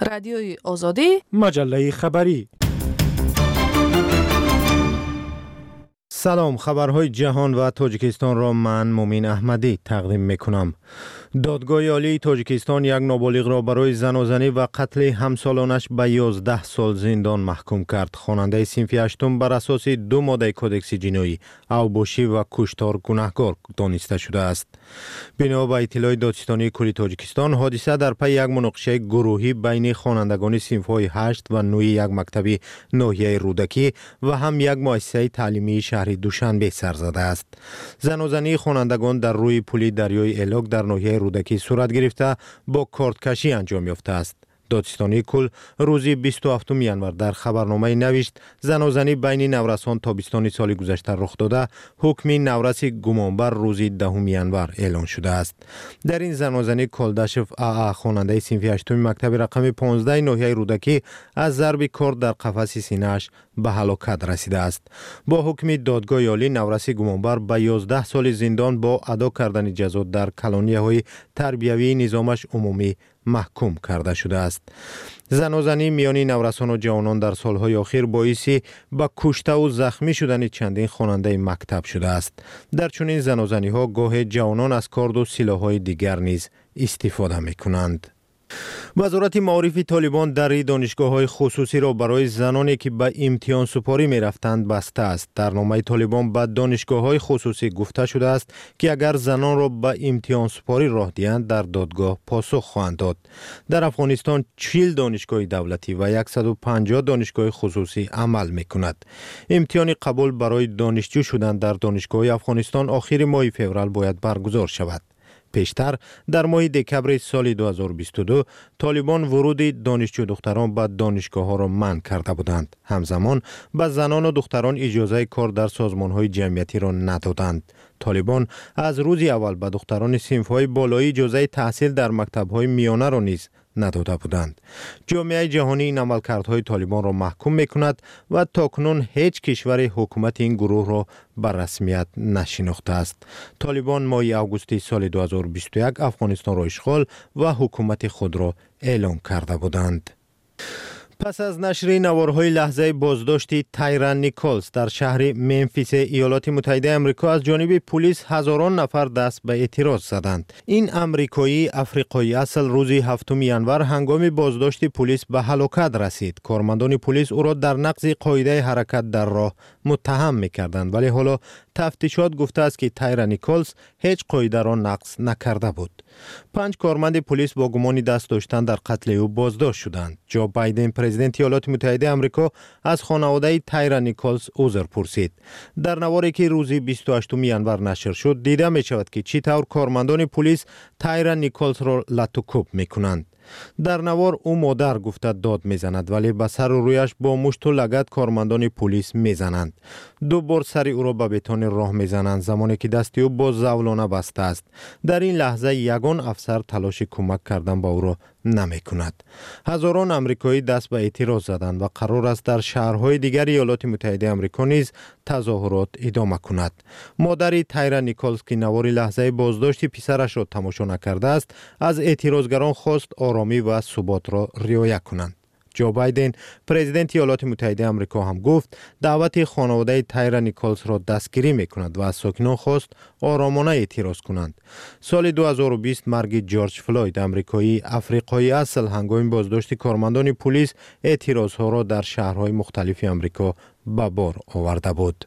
رادیوی آزادی، مجله خبری. سلام، خبرهای جهان و تاجیکستان را من مومین احمدی تقدیم میکنم. دادگاه عالی تاجیکستان یک نابالغ را برای زنازنی و قتل همسالانش به 11 سال زندان محکوم کرد. خواننده صنف هشتم بر اساس 2 ماده کدکس جنایی اوباشی و کشتار گناهکار دانسته شده است. بنا به اطلاع دادستانی کلی تاجیکستان، حادثه در پی یک مناقشه گروهی بین خوانندگان صنف‌های 8 و 9 یک مکتب ناحیه رودکی و هم یک مؤسسه تعلیمی شهر دوشنبه سر زده است. زنازنی خوانندگان در روی پل دریای الاک در ناحیه رودکی صورت گرفته با کارتکشی انجام یافته است. دادستانی کل روز 27 ینور در خبرنامه نوشت زنازنی بین نورسان تابستان سال گذشته رخ داده، حکم نورس گمانبر روز 10 ینور اعلان شده است. در این زنازنی کالداشف خواننده صنف 8 مکتب رقم 15 ناحیه رودکی از ضرب کارد در قفس سینه‌اش به هلاکت رسیده است. با حکم دادگاه عالی نورس گمانبر به 11 سال زندان با ادا کردن جزا در کلانی‌های تربیوی نظامش عمومی محکوم کرده شده است. زنازنی میان نورسان و جوانان در سالهای اخیر باعث به کشته و زخمی شدن چندین خواننده مکتب شده است. در چنین زنازنی ها گاه جوانان از کارد و سلاح‌های دیگر نیز استفاده می‌کنند. وزارت معارف طالبان در دانشگاه‌های خصوصی را برای زنانی که به امتحان سپاری می‌رفتند بسته است. در نامه طالبان به دانشگاه‌های خصوصی گفته شده است که اگر زنان را به امتحان سپاری راه دهند در دادگاه پاسخ خواهند داد. در افغانستان 40 دانشگاه دولتی و 150 دانشگاه خصوصی عمل می‌کند. امتحان قبول برای دانشجو شدن در دانشگاه افغانستان آخر ماه فوریه باید برگزار شود. پیشتر در ماه دکبر سال 2022 طالبان ورود دانشجو دختران به دانشگاه ها را منع کرده بودند. همزمان به زنان و دختران اجازه کار در سازمان های جمعیتی را ندادند. طالبان از روز اول به دختران صنف های بالایی اجازه تحصیل در مکتب های میانه را نیز نداده بودند. جامعه جهانی این عملکردهای طالبان را محکوم میکند و تاکنون هیچ کشور حکومت این گروه را به رسمیت نشناخته است. طالبان ماه اوگوست سال 2021 افغانستان را اشغال و حکومت خود را اعلام کرده بودند. پس از نشر نوارهای لحظه بازداشت تایرا نیکولز در شهر ممفیس ایالات متحده آمریکا از جانب پلیس، هزاران نفر دست به اعتراض زدند. این آمریکایی افریقایی اصل روز 7 ینور هنگام بازداشت پلیس به هلاکت رسید. کارمندان پلیس او را در نقض قاعده حرکت در راه متهم می‌کردند، ولی حالا تفتیشات گفته است که تایرا نیکولز هیچ قاعده را نقض نکرده بود. 5 کارمند پلیس با گمان دست داشتن در قتل او بازداشت شدند. جو بایدن پرزیدنت ایالات متحده آمریکا از خانواده تایرا نیکولز عذر پرسید. در نواری که روز 28 ینور نشر شد دیده می شود که چطور کارمندان پلیس تایرا نیکولز را لطوکوب می کنند. در نوار او مادر گفته داد میزند، ولی به سر و رویش با مشت و لگد کارمندان پلیس میزنند. 2 بار سر او را به بتان راه میزنند زمانی که دست او با زولانه بسته است. در این لحظه یگان افسر تلاش کمک کردن با او را نمی کند. هزاران آمریکایی دست به اعتراض زدند و قرار است در شهرهای دیگر ایالات متحده آمریکا نیز تظاهرات ادامه کند. مادر تایرا نیکولز که نوار لحظه بازداشت پسرش را تماشا نکرده است، از اعتراضگران خواست آرامی و ثبات را رعایت کنند. جو بایدن پرزیدنت ایالات متحده آمریکا هم گفت دعوت خانواده تایرا نیکولز را دستگیری میکند و از ساکنان خواست آرامانه اعتراض کنند. سال 2020 مرگ جورج فلوید آمریکایی افریقایی اصل هنگام بازداشت کارمندان پلیس اعتراضها را در شهرهای مختلف آمریکا به بار آورده بود.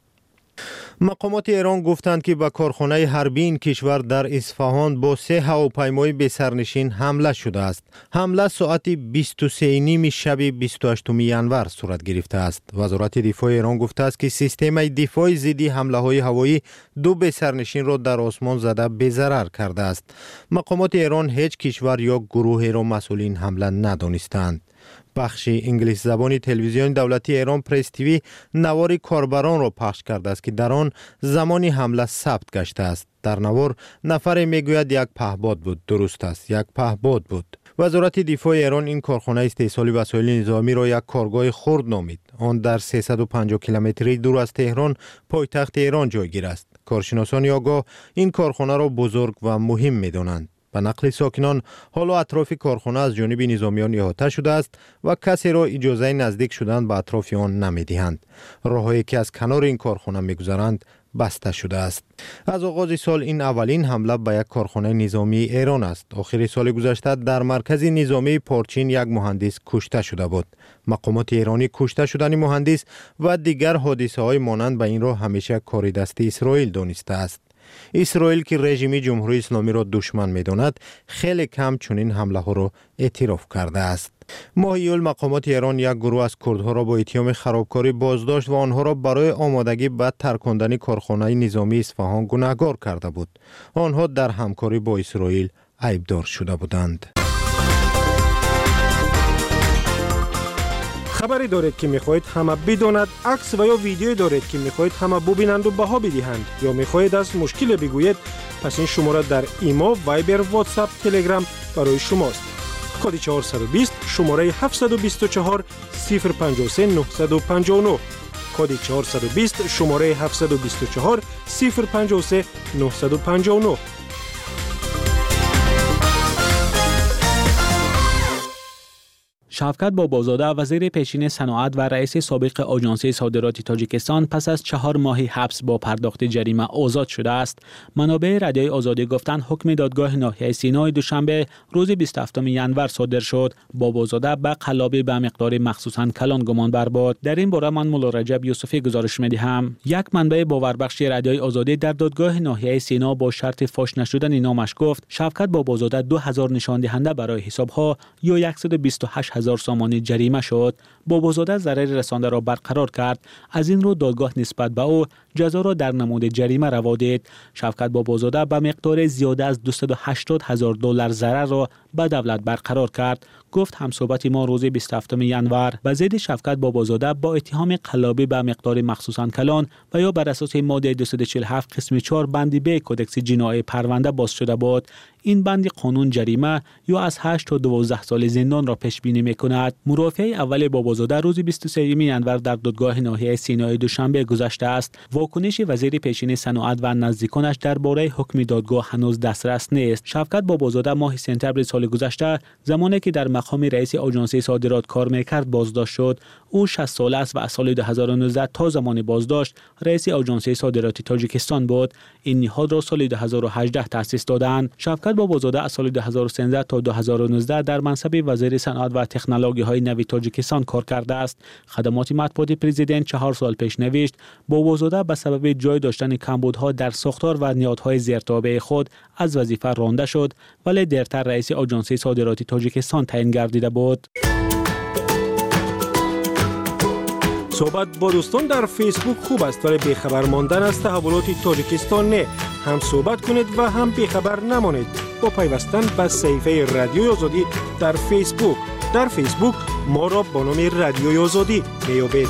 مقامات ایران گفتند که به کارخانه حربی این کشور در اصفهان با 3 هواپیمای بی‌سرنشین حمله شده است. حمله ساعت 23:30 شب 28 ینور صورت گرفته است. وزارت دفاع ایران گفته است که سیستم دفاع ضد حمله‌های هوایی 2 بی‌سرنشین را در آسمان زده بی‌ضرر کرده است. مقامات ایران هیچ کشور یا گروهی را مسئول این حمله ندانستند. بخش انگلیس زبان تلویزیون دولتی ایران پرس تیوی نوار کاربران را پخش کرده است که در آن زمان حمله ثبت گشته است. در نوار نفر میگوید یک پهپاد بود. درست است، یک پهپاد بود. وزارت دفاع ایران این کارخانه استحصال وسایل نظامی را یک کارگاه خرد نامید. آن در 350 کیلومتری دور از تهران پایتخت ایران جایگیر است. کارشناسان آگاه این کارخانه را بزرگ و مهم می‌دانند. به نقل ساکنان، حال و اطراف کارخانه از جانب نظامیان احاطه شده است و کسی را اجازه نزدیک شدن به اطراف آن نمی‌دهند. راههایی که از کنار این کارخانه می‌گذرند بسته شده است. از آغاز سال این اولین حمله به یک کارخانه نظامی ایران است. آخر سال گذشته در مرکز نظامی پارچین یک مهندس کشته شده بود. مقامات ایرانی کشته شدن مهندس و دیگر حادثه‌های مانند به این را همیشه کار دست اسرائیل دانسته است. اسرائیل که رژیم جمهوری اسلامی را دشمن می‌داند، خیلی کم چنین حمله ها را اعتراف کرده است. ماه ایول مقامات ایران یک گروه از کردها را با اتهام خرابکاری بازداشت و آنها را برای آمادگی به ترکاندن کارخانه نظامی اصفهان گناهکار کرده بود. آنها در همکاری با اسرائیل عیبدار شده بودند. خبری دارید که میخواهید همه بداند، عکس و یا ویدیویی دارید که میخواهید همه ببینند و بها بدهند، یا میخواهید از مشکل بگویید، پس این شماره در ایما، وایبر، واتساپ، تلگرام برای شماست. کد 420 شماره 724 053 959. کد 420 شماره 724 053 959. شفقت بابازاده وزیر پیشین صنعت و رئیس سابق آژانس صادرات تاجیکستان پس از 4 ماه حبس با پرداخت جریمه آزاد شده است. منابع رادیوی آزادی گفتند حکم دادگاه ناحیه سینای دوشنبه روز 27 ژانویه صادر شد. بابازاده به قلابی به مقدار مخصوصاً کلان گمانبر بود. در این باره من مولا رجب یوسفی گزارش می‌دهم. یک منبع باوربخش رادیوی آزادی در دادگاه ناحیه سینا با شرط فاش نشدن نامش گفت شفقت بابازاده 2000 نشان دهنده برای حساب‌ها یا 128,000 سامانی جریمه شد. بابازاده ضرر رسانده را برقرار کرد. از این رو دادگاه نسبت به او جزا را در نمود جریمه روا دید. شفقت بابازاده به مقدار زیاده از $280,000 ضرر را به دولت برقرار کرد. گفت همصحبت ما روز 27 ژانویه به ضد شفقت بابازاده با اتهام قلابی به مقدار مخصوصاً کلان و یا بر اساس ماده 247 قسم 4 بند ب کدکس جنایی پرونده باز شده بود. این بند قانون جریمه یا از 8 تا 12 سال زندان را پیش بینی می‌کند. مرافع اول بابازاده روز 23 ژانویه در دادگاه ناحیه سینای دوشنبه گذشته است. واکنش وزیر پیشین صنعت و نزدیکانش درباره حکم دادگاه هنوز دسترس نیست. شفقت بابازاده ماه سپتامبر سال گذشته زمانی که در مقام رئیس آژانس صادرات کار می‌کرد بازداشت شد. او 60 ساله است و از سال 2019 تا زمان بازداشت رئیس آژانس صادرات تاجیکستان بود. این نهاد را سال 2018 تأسیس دادند. شفقت بابازاده از سال 2013 تا 2019 در منصب وزیر صنعت و تکنولوژی‌های نوین تاجیکستان کار کرده است. خدمات مطبوعاتی پرزیدنت 4 سال پیش نوشت بابازاده به سبب جای داشتن کمبودها در ساختار و نهادهای زیرتابع خود از وظیفه رانده شد، ولی دیرتر رئیس آژانس صادرات تاجیکستان تعیین گردیده بود. صحبت با دوستان در فیسبوک خوب است، ولی بیخبر ماندن از تحولات تاجیکستان نه. هم صحبت کنید و هم بیخبر نمانید با پیوستن به صفحه رادیوی آزادی در فیسبوک. در فیسبوک ما را با نام رادیوی آزادی میابید.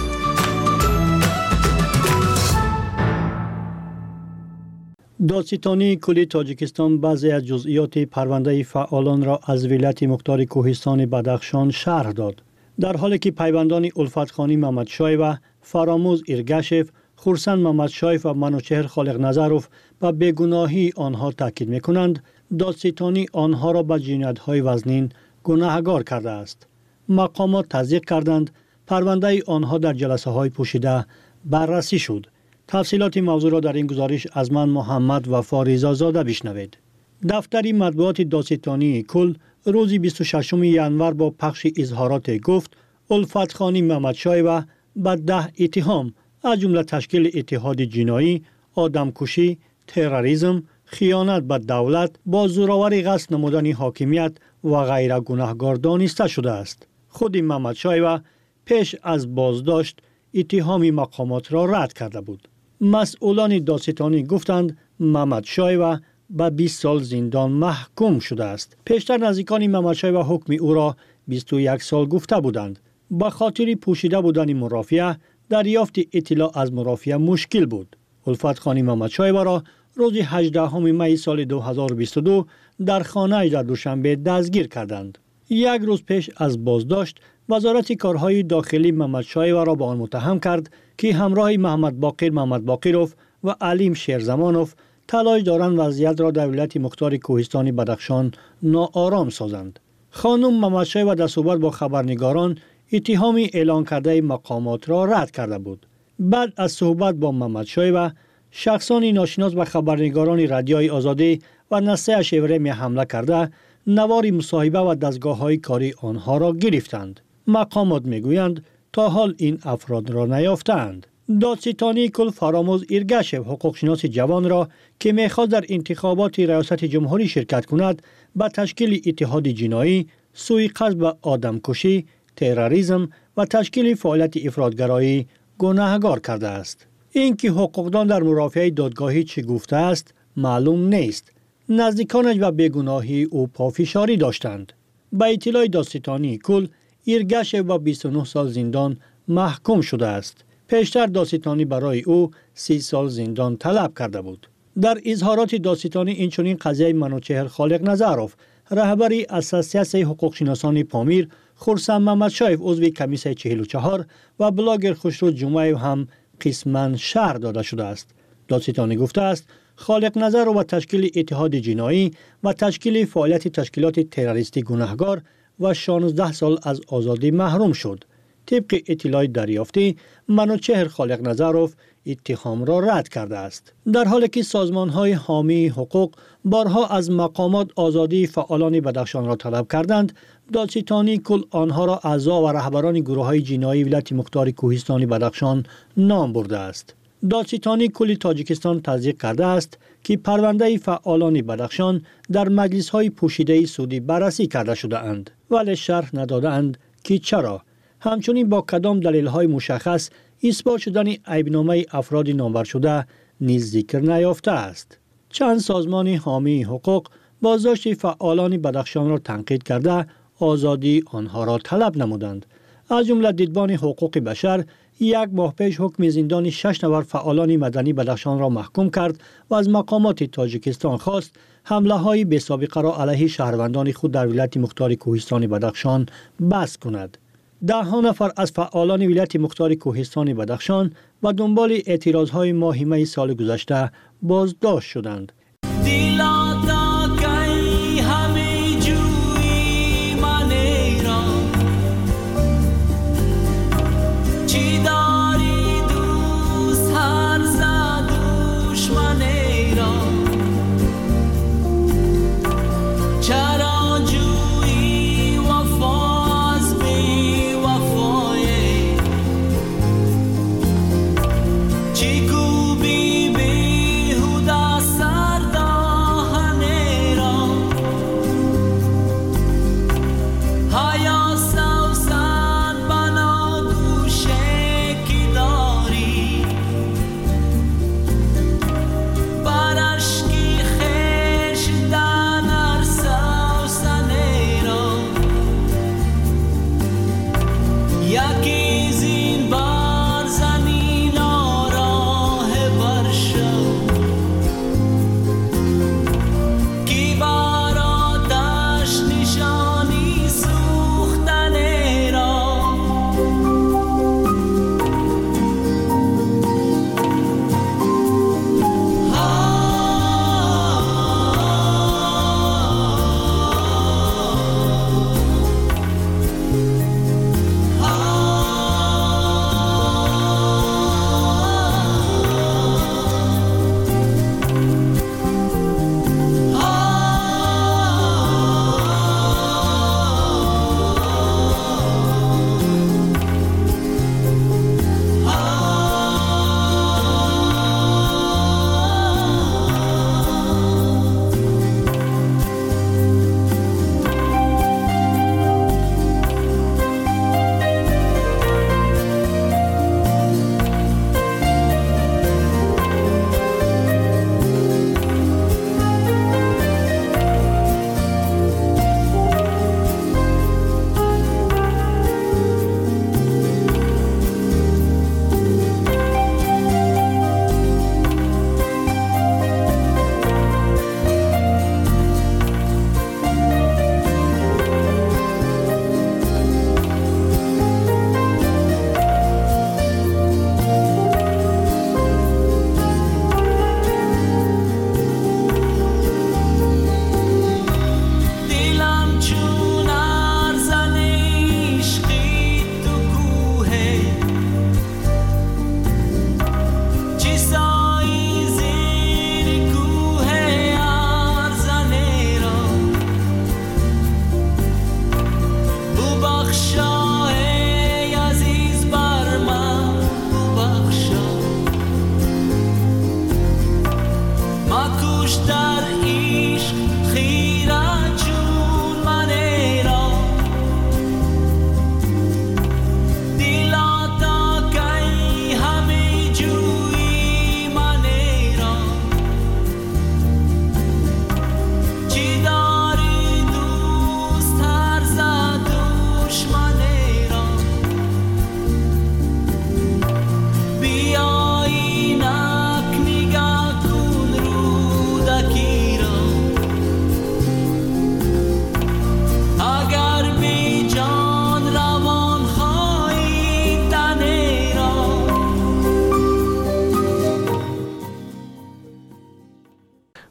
دادستانی کلی تاجیکستان بعضی از جزئیات پرونده فعالان را از ولایت مختار کوهستان بدخشان شرح داد. در حالی که پیوندان الفتخانی محمدشاه و فراموز ایرگشف، خورسند محمدشاه و منوچهر خالق نظروف به بیگناهی آنها تاکید می‌کنند، دادستانی آنها را به جنایت‌های وزنین گناهکار کرده است. مقامات تصدیق کردند پرونده آنها در جلسه‌های پوشیده بررسی شد. تفصیلات موضوع را در این گزارش از من محمد وفا رضازاده بشنوید. دفتر مطبوعات دادستانی کل روز 26 ژانویه با پخش اظهارات گفت الفتخانی محمدشاه و به 10 اتهام از جمله تشکیل اتحاد جنایی، آدمکشی، تروریسم، خیانت به دولت، با زورآوری قصد نمودن حاکمیت و غیره گناهکار دانسته شده است. خود محمدشاه و پیش از بازداشت اتهام مقامات را رد کرده بود. مسئولان دادستانی گفتند محمدشاه و به 20 سال زندان محکوم شده است. پیشتر نزدیکان محمدشاه و حکم او را 21 سال گفته بودند. به خاطر پوشیده بودن مرافعه دریافت اطلاع از مرافعه مشکل بود. الفتخانی محمدشاه را روز 18 می سال 2022 در خانه در دوشنبه دستگیر کردند. یک روز پیش از بازداشت وزارت کارهای داخلی محمدشاه را با آن متهم کرد که همراه محمد باقر محمد باقروف و علیم شیرزمانوف تلاش دارند وضعیت را در ولایت مختار کوهستانی بدخشان ناآرام سازند. خانم ممدشایوا در صحبت با خبرنگاران اتهامی اعلان کرده مقامات را رد کرده بود. بعد از صحبت با ممدشایوا، شخصانی ناشناس به خبرنگاران رادیوی آزادی و نسل شیورمی حمله کرده، نوار مصاحبه و دستگاه‌های کاری آنها را گرفتند. مقامات میگویند تا حال این افراد را نیافتند. دادستانی کل فراموز ایرگشو حقوقشناس جوان را که میخواست در انتخابات ریاست جمهوری شرکت کند به تشکیل اتحاد جنایی، سوءقصد به آدمکشی، تروریسم و تشکیل فعالیت افراطگرایی گناهکار کرده است. اینکه حقوقدان در مرافعه دادگاهی چه گفته است معلوم نیست. نزدیکانش و بیگناهی او پافشاری داشتند. به اطلاع دادستانی کل ایرگشو با 29 سال زندان محکوم شده است. پیشتر دادستانی برای او 30 سال زندان طلب کرده بود. در اظهارات دادستانی اینچنین قضیه منوچهر خالق نظروف، رهبری اساسیاسیون حقوقشناسان پامیر، خرسند ممدشایف عضو کمیسیون 44 و بلاگر خسرو جمعه هم قسماً شرح داده شده است. دادستانی گفته است خالق نظر و تشکیل اتحاد جنایی و تشکیل فعالیت تشکیلات تروریستی گناهکار و 16 سال از آزادی محروم شد. طبق اطلاع دریافتی، منوچهر خالق نظروف اتهام را رد کرده است. در حالی که سازمان‌های حامی حقوق بارها از مقامات آزادی فعالان بدخشان را طلب کردند، دادستانی کل آنها را اعضا و رهبران گروه‌های جنایی ولایت مختار کوهستانی بدخشان نام برده است. دادستانی کل تاجیکستان تصدیق کرده است که پرونده فعالان بدخشان در مجلس‌های پوشیده سعودی بررسی کرده شده اند، ولی شرح نداده اند که چرا. همچنین با کدام دلیل‌های مشخص اثبات شدن عیبنامه افراد نامبر شده نیز ذکر نیافته است. چند سازمان حامی حقوق بازداشت فعالان بدخشان را تنقید کرده آزادی آنها را طلب نمودند. از جمله دیدبان حقوق بشر 1 ماه پیش حکم زندان 6 نفر فعالان مدنی بدخشان را محکوم کرد و از مقامات تاجیکستان خواست حمله های بی سابقه را علیه شهروندان خود در ولایت مختار کوهستان بدخشان بس کند. 10 نفر از فعالان ولایت مختار کوهستان بدخشان و دنبال اعتراضهای ماه می سال گذشته بازداشت شدند.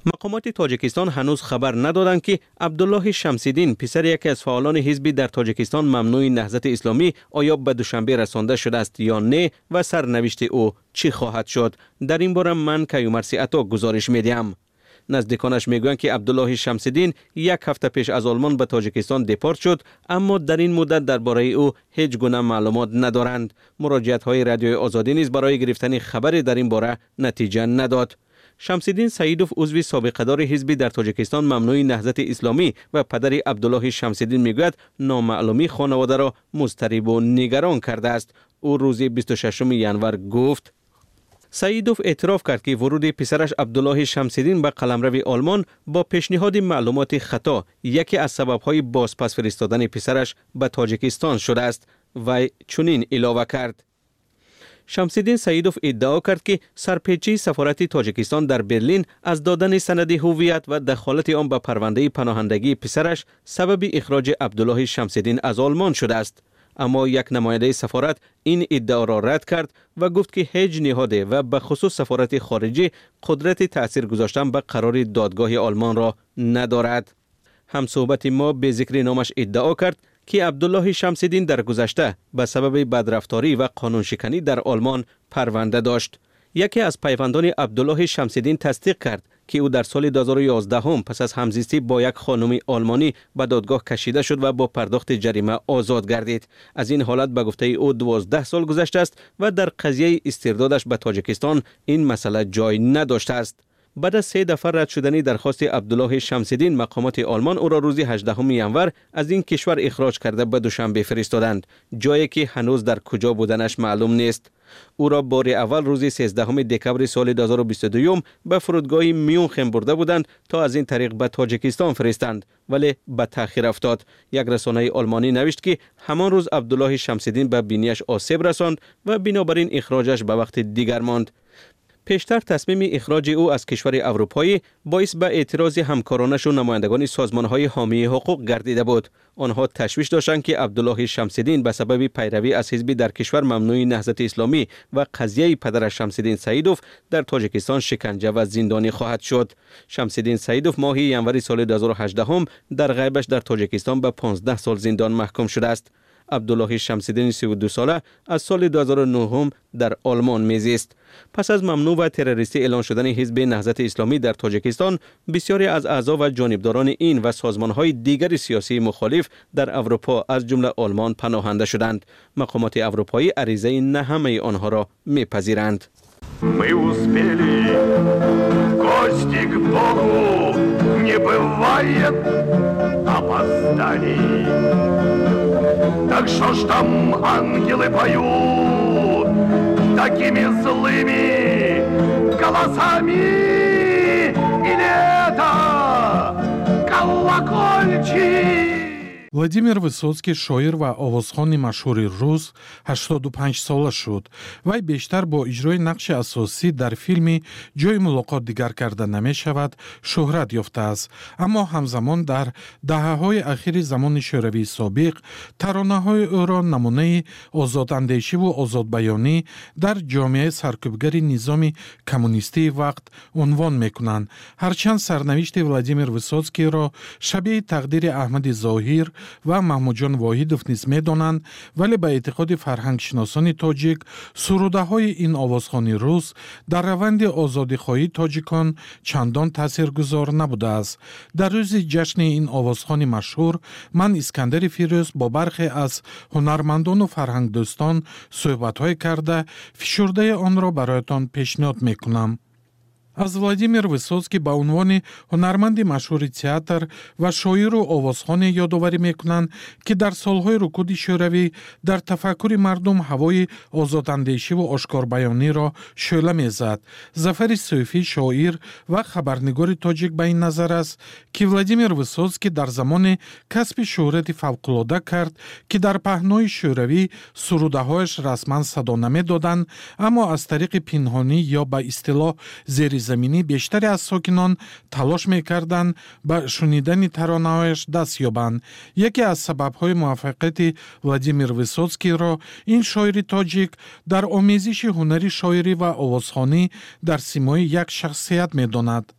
مقامات تاجیکستان هنوز خبر ندادند که عبدالله شمس‌الدین پسر یکی از فعالان حزبی در تاجیکستان ممنوع نهضت اسلامی آیا به دوشنبه رسانده شده است یا نه و سرنوشت او چی خواهد شد. در این باره من کیومرثی عطا گزارش میدیم. نزدیکانش میگویند که عبدالله شمس‌الدین یک هفته پیش از آلمان به تاجیکستان دپورت شد، اما در این مدت درباره او هیچ گونه معلومات ندارند. مراجعه‌های رادیوی آزادی نیز برای گرفتن خبری در این باره نتیجه نداد. شمس‌الدین سعیدوف عضو سابقه‌دار حزبی در تاجیکستان ممنوع نهضت اسلامی و پدر عبدالله شمس‌الدین میگوید نامعلومی خانواده را مضطرب و نگران کرده است. او روز 26 ژانویه گفت. سعیدوف اعتراف کرد که ورود پسرش عبدالله شمس‌الدین به قلمرو آلمان با پیشنهاد معلومات خطا یکی از سبب‌های بازپس فرستادن پسرش به تاجیکستان شده است و چنین اضافه کرد. شمس‌الدین سعیدوف ادعا کرد که سرپیچی سفارت تاجیکستان در برلین از دادن سند هویت و دخالت آن به پرونده پناهندگی پسرش سبب اخراج عبدالله شمس‌الدین از آلمان شده است. اما یک نماینده سفارت این ادعا را رد کرد و گفت که هیچ نهاد و به خصوص سفارت خارجی قدرت تأثیر گذاشتن به قرار دادگاه آلمان را ندارد. همصحبت ما به ذکر نامش ادعا کرد که عبدالله شمس‌الدین در گذشته به سبب بدرفتاری و قانون شکنی در آلمان پرونده داشت. یکی از پیوندان عبدالله شمس‌الدین تصدیق کرد که او در سال 2011 پس از همزیستی با یک خانم آلمانی به دادگاه کشیده شد و با پرداخت جریمه آزاد گردید. از این حالت به گفته او 12 سال گذشته است و در قضیه استردادش به تاجیکستان این مسئله جای نداشته است. بعد از 3 دفعه رد شدن درخواست عبدالله شمس‌الدین، مقامات آلمان او را روز 18 ژانویه از این کشور اخراج کرده به دوشنبه فرستادند، جایی که هنوز در کجا بودنش معلوم نیست. او را بار اول روز 13 دکمبر سال 2022 به فرودگاه میونخن برده بودند تا از این طریق به تاجیکستان فرستند، ولی به تأخیر افتاد. یک رسانه آلمانی نوشت که همان روز عبدالله شمس‌الدین به بینیش آسیب رساند و بنابراین اخراجش به وقت دیگر ماند. پیشتر تصمیم اخراج او از کشور اروپایی باعث به اعتراض همکارانش و نمایندگان سازمان‌های حامی حقوق گردیده بود. آنها تشویش داشتند که عبدالله شمس‌الدین به سبب پیروی از حزبی در کشور ممنوع نهضت اسلامی و قضیه پدرش شمس‌الدین سعیدوف در تاجیکستان شکنجه و زندانی خواهد شد. شمس‌الدین سعیدوف ماه ژانویه سال 2018 در غیبش در تاجیکستان به 15 سال زندان محکوم شده است. عبدالله شمس‌الدین 32 ساله از سال 2009 در آلمان میزیست. پس از ممنوع و تروریستی اعلان شدن حزب نهضت اسلامی در تاجیکستان، بسیاری از اعضا و جانبداران این و سازمان‌های دیگر سیاسی مخالف در اروپا از جمله آلمان پناهنده شدند. مقامات اروپایی عریضه نه همه آنها را میپذیرند. Мы успели, гости к Богу, не бывает опозданий. Так что ж там ангелы поют такими злыми голосами? Или это колокольчик? Владимир Высоцкий шоир ва овозхони машҳури рус 85 сола шуд. Вай бештар бо иҷрои нақши асосӣ дар филми «Ҷои мулоқот дигар карда намешавад» шӯҳрат ёфтааст. Аммо ҳамзамон дар даҳаҳои ахири замони шӯравии собиқ таронаҳои ӯро намунаи озодандешиву озодбаёнӣ дар ҷомеаи саркӯбгари низоми коммунистии вақт унвон мекунанд. Ҳарчанд сарнавишти Владимир Высоцкийро шабеҳи тақдири Аҳмади Зоҳир ва Маҳмудҷон Воҳидов низ медонанд, вале ба эътиқоди фарҳангшиносони тоҷик сурудаҳои ин овозхони рус дар раванди озодихоҳии тоҷикон чандон таъсиргузор набудааст. Дар рӯзи ҷашни ин овозхони машҳур ман Искандари Фирӯз бо бархе аз ҳунармандону фарҳангдӯстон суҳбатҳое карда фишурдаи онро бароятон пешниҳод мекунам. аз Владимир Высоцкий ба унвони ҳунарманди машҳури театр ва шоиру овозхоне ёдоварӣ мекунанд, ки дар солҳои рукуди шӯравӣ дар тафаккури мардум ҳавои озодандешиву ошкорбаёниро шӯъла мезад. Зафари Сӯфӣ, шоир ва хабарнигори тоҷик ба ин назар аст, ки Владимир Высоцкий дар замоне касби шӯҳрати фавқулода кард, ки дар паҳнои шӯравӣ сурудаҳояш расман садо намедоданд, аммо аз тариқи пинҳонӣ ё ба истилоҳ зери заминӣ бештаре аз сокинон талош мекарданд ба шунидани таронаҳояш даст ёбанд. Яке аз сабабҳои муваффақияти Владимир Высоцкийро ин шоири тоҷик дар омезиши ҳунари шоирӣ ва овозхонӣ дар симои як шахсият медонад.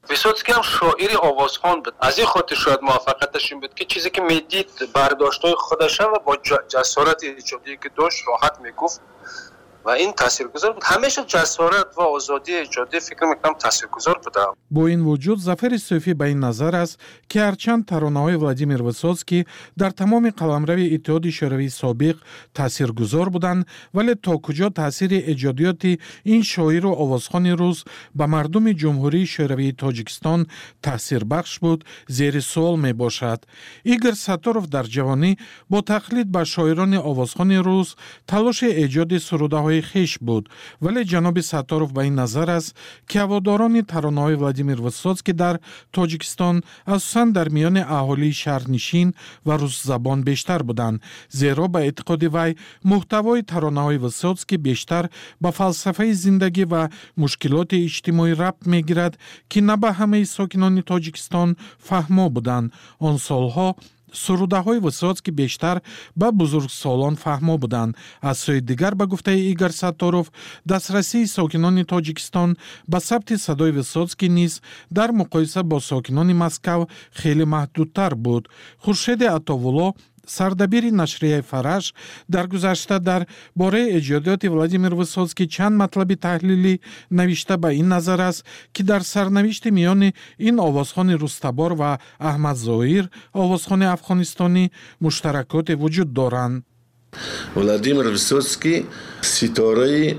ویسوتسکی هم شاعر آوازخوان بود. از این خاطر شاید موفقیتش این بود که چیزی که میدید برداشت‌های خودش و با جسارت ایجادی که داشت راحت میگفت و این تاثیرگذار بود. همیشه جسارت و آزادی ایجادی فکر میکنم تاثیرگذار بوده. با این وجود ظفر صوفی به این نظر است که هرچند ترانه‌های ولادیمیر ویسوتسکی در تمام قلمرو اتحاد شوروی سابق تاثیرگذار بودند، ولی تا کجا تاثیر ایجادیات این شاعر و آوازخوان روس به مردم جمهوری شوروی تاجیکستان تاثیر بخش بود زیر سوال می باشد. ایگور ساتوروف در جوانی با تقلید به شاعران آوازخوان روس تلاش ایجاد سروده‌های خیش بود، ولی جناب ساتوروف به این نظر است که هواداران ترانه‌های ولادیمیر ویسوتسکی در تاجیکستان اساساً در میان اهالی شهرنشین و روس زبان بیشتر بودند، زیرا به اعتقاد وی محتوای ترانه‌های ویسوتسکی بیشتر به فلسفه زندگی و مشکلات اجتماعی ربط می‌گیرد که نه به همه ساکنان تاجیکستان فهمو بودند. آن سالها سروده‌های ویسوتسکی بیشتر به بزرگسالان فهمو بودند. از سوی دیگر به گفته ایگور ساتوروف دسترسی ساکنان تاجیکستان به ثبت صدای ویسوتسکی نیز در مقایسه با ساکنان مسکو خیلی محدودتر بود. خورشید عطاوالله سردبیر نشریه فرش در گذشته در باره ایجادات ولادیمیر ویسوتسکی چند مطلب تحلیلی نوشته به این نظر است که در سرنوشت میان این آوازخوان روستبار و احمد ظاهر آوازخوان افغانستانی مشترکات وجود دارند. ولادیمیر ویسوتسکی ستاره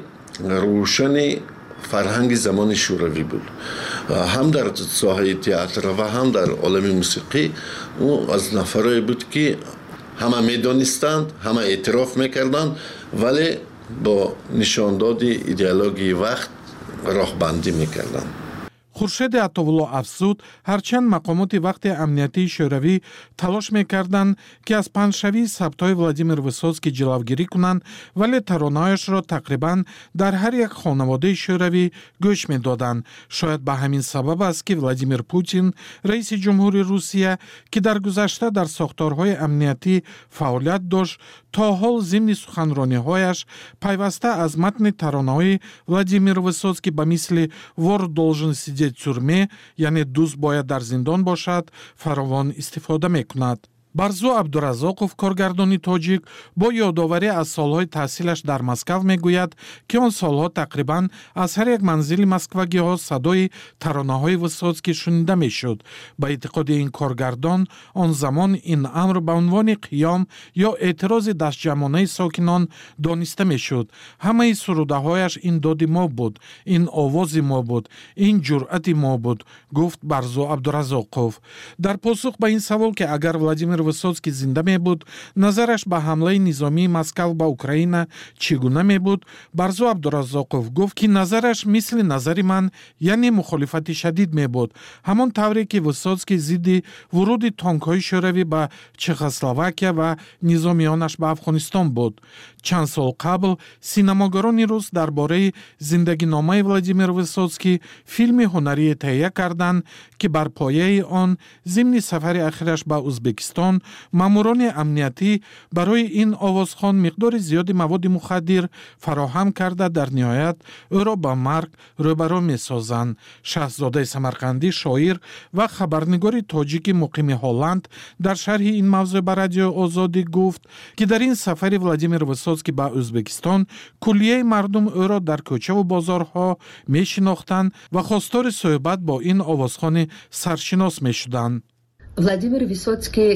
روشن فرهنگ زمان شوروی بود. هم در ساحه تئاتر و هم در عالم موسیقی او از نفرایی بود که همه میدانستند، همه اعتراف میکردند، ولی با نشانداد ایدئولوژی وقت راهبندی میکردند. خورشید عطاوالله افزود هرچند مقامات وقت امنیتی شوروی تلاش میکردند که از پنجشوی ثبت‌های ولادیمیر ویسوتسکی جلوگیری کنند، ولی ترانه‌هایش را تقریباً در هر یک خانواده شوروی گوش میدادند. شاید به همین سبب است که ولادیمیر پوتین رئیس جمهوری روسیه که در گذشته در ساختارهای امنیتی فعالیت داشت تا حال ضمن سخنرانی‌هایش پیوسته از متن ترانه‌های ولادیمیر ویسوتسکی به مثل «Вор должен сидеть в тюрьме», یعنی دوست باید در زندان باشد، فراوان استفاده میکند. барзу абдуразоқов коргардони тоҷик бо ёдоварӣ аз солҳои таҳсилаш дар Москав мегӯяд ки он солҳо тақрибан аз ҳар як манзили москвагиҳо садои таронаҳои Высоцкий шунида мешуд. Ба эътиқоди ин коргардон он замон ин амр ба унвони қиём ё эътирози дастҷамонаи сокинон дониста мешуд. Ҳамаи сурудаҳояш ин доди мо буд, ин овози мо буд, ин ҷуръати мо буд, гуфт барзу Абдуразоқов. Дар посух ба ин савол ки агар Владимир Высоцкий зинда мебуд, назараш ба ҳамлаи низомии Москав ба Украина чӣ гуна мебуд, барзу Абдуразоқов гуфт ки назараш мисли назари ман, яъне мухолифати шадид мебуд, ҳамон тавре ки Высоцкий зидди вуруди тонкҳои шӯравӣ ба Чехословакия ва низомиёнаш ба Афғонистон буд. Чанд сол қабл синамогарони рус дар бораи зиндагиномаи Владимир Высоцкий филми ҳунарие таҳия карданд ки бар пояи он зимни сафари ахираш ба Узбекистон маъмурони амниятӣ барои ин овозхон миқдори зиёди маводи мухаддир фароҳам карда дар ниҳоят ӯро ба марг рӯбаро месозанд. Шаҳзодаи Самарқандӣ шоир ва хабарнигори тоҷики муқими Ҳолланд дар шарҳи ин мавзӯъ ба Радиои Озодӣ гуфт ки дар ин сафари Владимир Высоцкий ба Узбекистон куллияи мардум ӯро дар кӯчаву бозорҳо мешинохтанд ва хостори суҳбат бо ин овозхони саршинос мешуданд. Владимир Высоцкий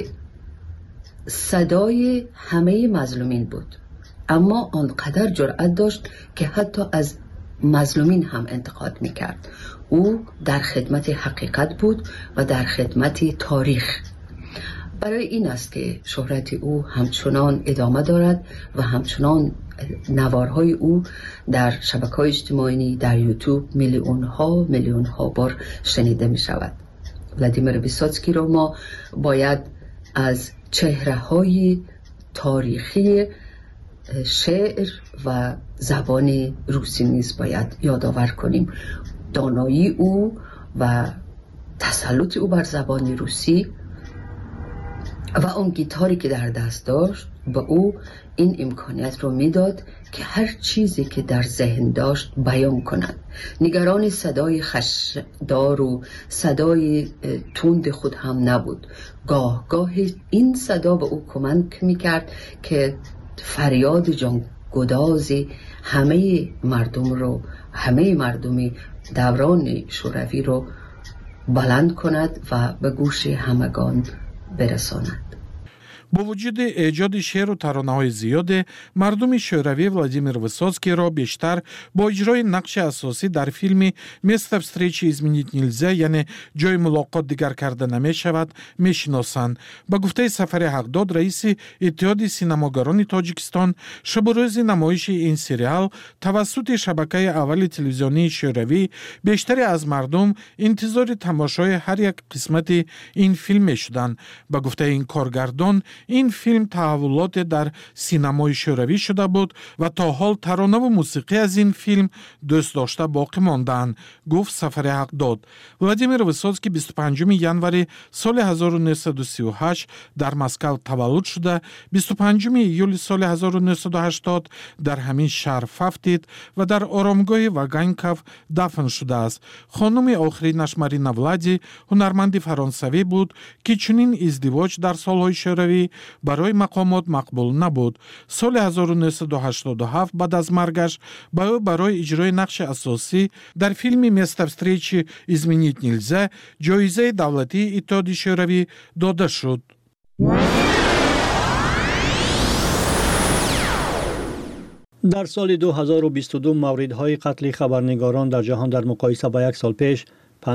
صدای همه مظلومین بود، اما آنقدر جرأت داشت که حتی از مظلومین هم انتقاد میکرد. او در خدمت حقیقت بود و در خدمت تاریخ. برای این است که شهرت او همچنان ادامه دارد و همچنان نوارهای او در شبکه‌های اجتماعی، در یوتیوب میلیون ها بار شنیده می شود. ولادیمیر ویسوتسکی رو ما باید از چهره‌های تاریخی شعر و زبان روسی نیز باید یادآور کنیم. دانایی او و تسلط او بر زبان روسی و اون گیتاری که در دست داشت به او این امکانیت رو میداد که هر چیزی که در ذهن داشت بیان کند. نگران صدای خشدار و صدای تند خود هم نبود. گاه این صدا به او کمک میکرد که فریاد جانگداز همه مردم دوران شوروی رو بلند کند و به گوش همگان برساند. با وجود ایجاد شعر و ترانه‌های زیاد، مردم شوروی ولادیمیر وисоцкийро بیشتر با اجرای نقش اساسی در فیلم «Место встречи изменить нельзя» یعنی جای ملاقات دیگر کرده نمی‌شود می‌شناسند. با گفته سفر حقداد رئیس اتحاد سینماگران تاجیکستان، شب و روز نمایش این سریال توسط شبکه اول تلویزیونی شوروی بیشتری از مردم انتظار تماشای هر یک قسمت این فیلم می‌شدند. با گفته این کارگردان، این فیلم تحولات در سینمای شوروی شده بود و تا حال ترانه و موسیقی از این فیلم دوست داشته باقی ماندند، گفت سفر حقداد. ولادیمیر وисоцкий 25 январи سال 1938 در مسکو تولد شده، 25 ایول سال 1980 در همین شهر ففتید و در آرامگاه واگانکوف دفن شده است. خانم آخرینش مارینا ولادی هنرمند فرانسوی بود که چنین ازدواج در سالهای شوروی برای مقامات مقبول نبود. سال 1987 بعد از مرگش به او برای اجرای نقش اساسی در فیلم «Место встречи изменить нельзя» جایزه دولتی اتحاد شوروی داده شد. در سال 2022 موردهای قتل خبرنگاران در جهان در مقایسه با یک سال پیش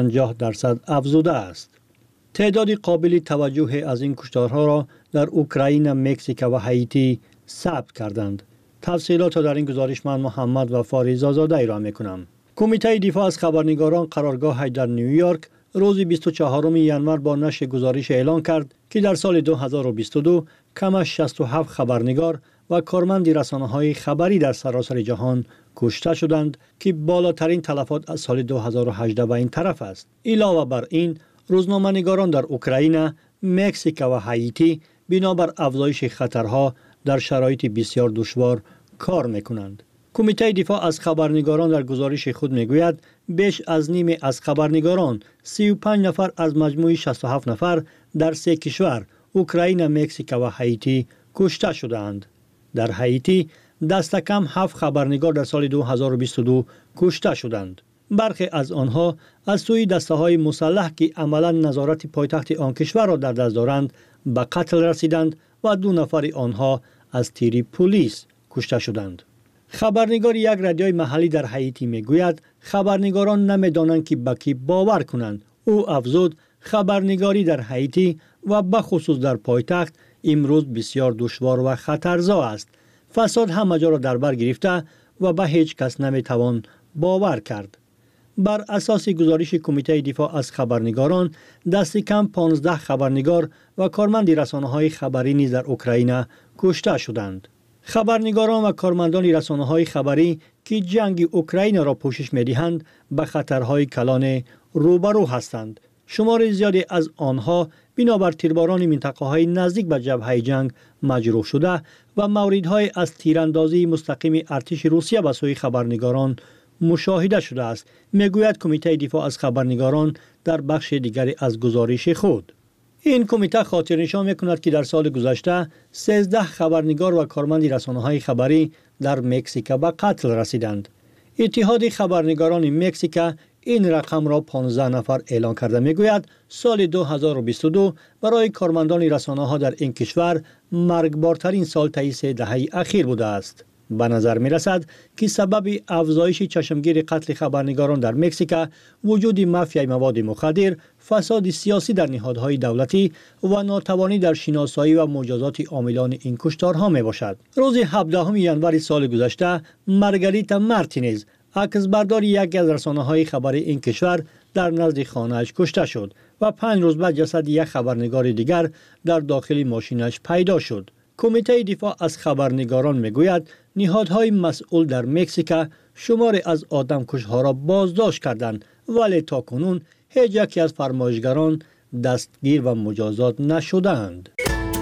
50% افزوده است. تعداد قابل توجه از این کشتارها را در اوکراین، مکزیک و هایتی ثبت کردند. تفصیلات را در این گزارش من محمد وفاری زازاده را میکنم. کمیته دفاع از خبرنگاران قرارگاه در نیویورک روز 24 ژانویه با نشر گزارش اعلان کرد که در سال 2022 کم از 67 خبرنگار و کارمند رسانه‌های خبری در سراسر جهان کشته شدند که بالاترین تلفات از سال 2018 به این طرف است. علاوه بر این، روزنامه‌نگاران در اوکراین، مکزیک و هایتی بنابر افزایش خطرها در شرایط بسیار دشوار کار می‌کنند. کمیته دفاع از خبرنگاران در گزارش خود میگوید بیش از نیم از خبرنگاران 35 نفر از مجموع 67 نفر در 3 کشور اوکراین، مکزیک و هایتی کشته شدند. در هایتی دست کم 7 خبرنگار در سال 2022 کشته شدند. برخی از آنها از سوی دسته‌های مسلح که عملاً نظارت پایتخت آن کشور را در دست دارند به قتل رسیدند و 2 نفر آنها از تیر پلیس کشته شدند. خبرنگار یک رادیوی محلی در هایتی میگوید خبرنگاران نمیدانند که به کی باور کنند. او افزود خبرنگاری در هایتی و به خصوص در پایتخت امروز بسیار دشوار و خطرزا است. فساد همه جا را در بر گرفته و به هیچ کس نمیتوان باور کرد. بر اساس گزارش کمیته دفاع از خبرنگاران، دست کم 15 خبرنگار و کارمند رسانه‌های خبری نیز در اوکراین کشته شدند. خبرنگاران و کارمندان رسانه‌های خبری که جنگ اوکراین را پوشش می‌دهند به خطرهای کلان روبرو هستند. شمار زیادی از آنها بنابر تیرباران منطقه‌های نزدیک به جبهه جنگ مجروح شده و موردهای از تیراندازی مستقیم ارتش روسیه به سوی خبرنگاران مشاهده شده است، میگوید کمیته دفاع از خبرنگاران در بخش دیگری از گزارش خود. این کمیته خاطرنشان میکند که در سال گذشته 13 خبرنگار و کارمند رسانه‌های خبری در مکزیک به قتل رسیدند. اتحاد خبرنگاران مکزیک این رقم را 15 نفر اعلان کرده. میگوید سال 2022 برای کارمندان رسانه‌ها در این کشور مرگبارترین سال طی 3 دهه اخیر بوده است. به نظر می رسد که سبب افزایش چشمگیر قتل خبرنگاران در مکزیک وجود مافیای مواد مخدر، فساد سیاسی در نهادهای دولتی و ناتوانی در شناسایی و مجازات عاملان این کشتارها می باشد. روز 17 ژانویه سال گذشته مارگاریتا مارتینز، عکسبردار یکی از رسانه‌های خبری این کشور، در نزد خانه‌اش کشته شد و 5 روز بعد جسد یک خبرنگار دیگر در داخل ماشینش پیدا شد. کمیته دفاع از خبرنگاران میگوید نهادهای مسئول در مکزیک شماری از آدمکش‌ها را بازداشت کردند، ولی تاکنون هیچ یکی از فرمایشگران دستگیر و مجازات نشدند.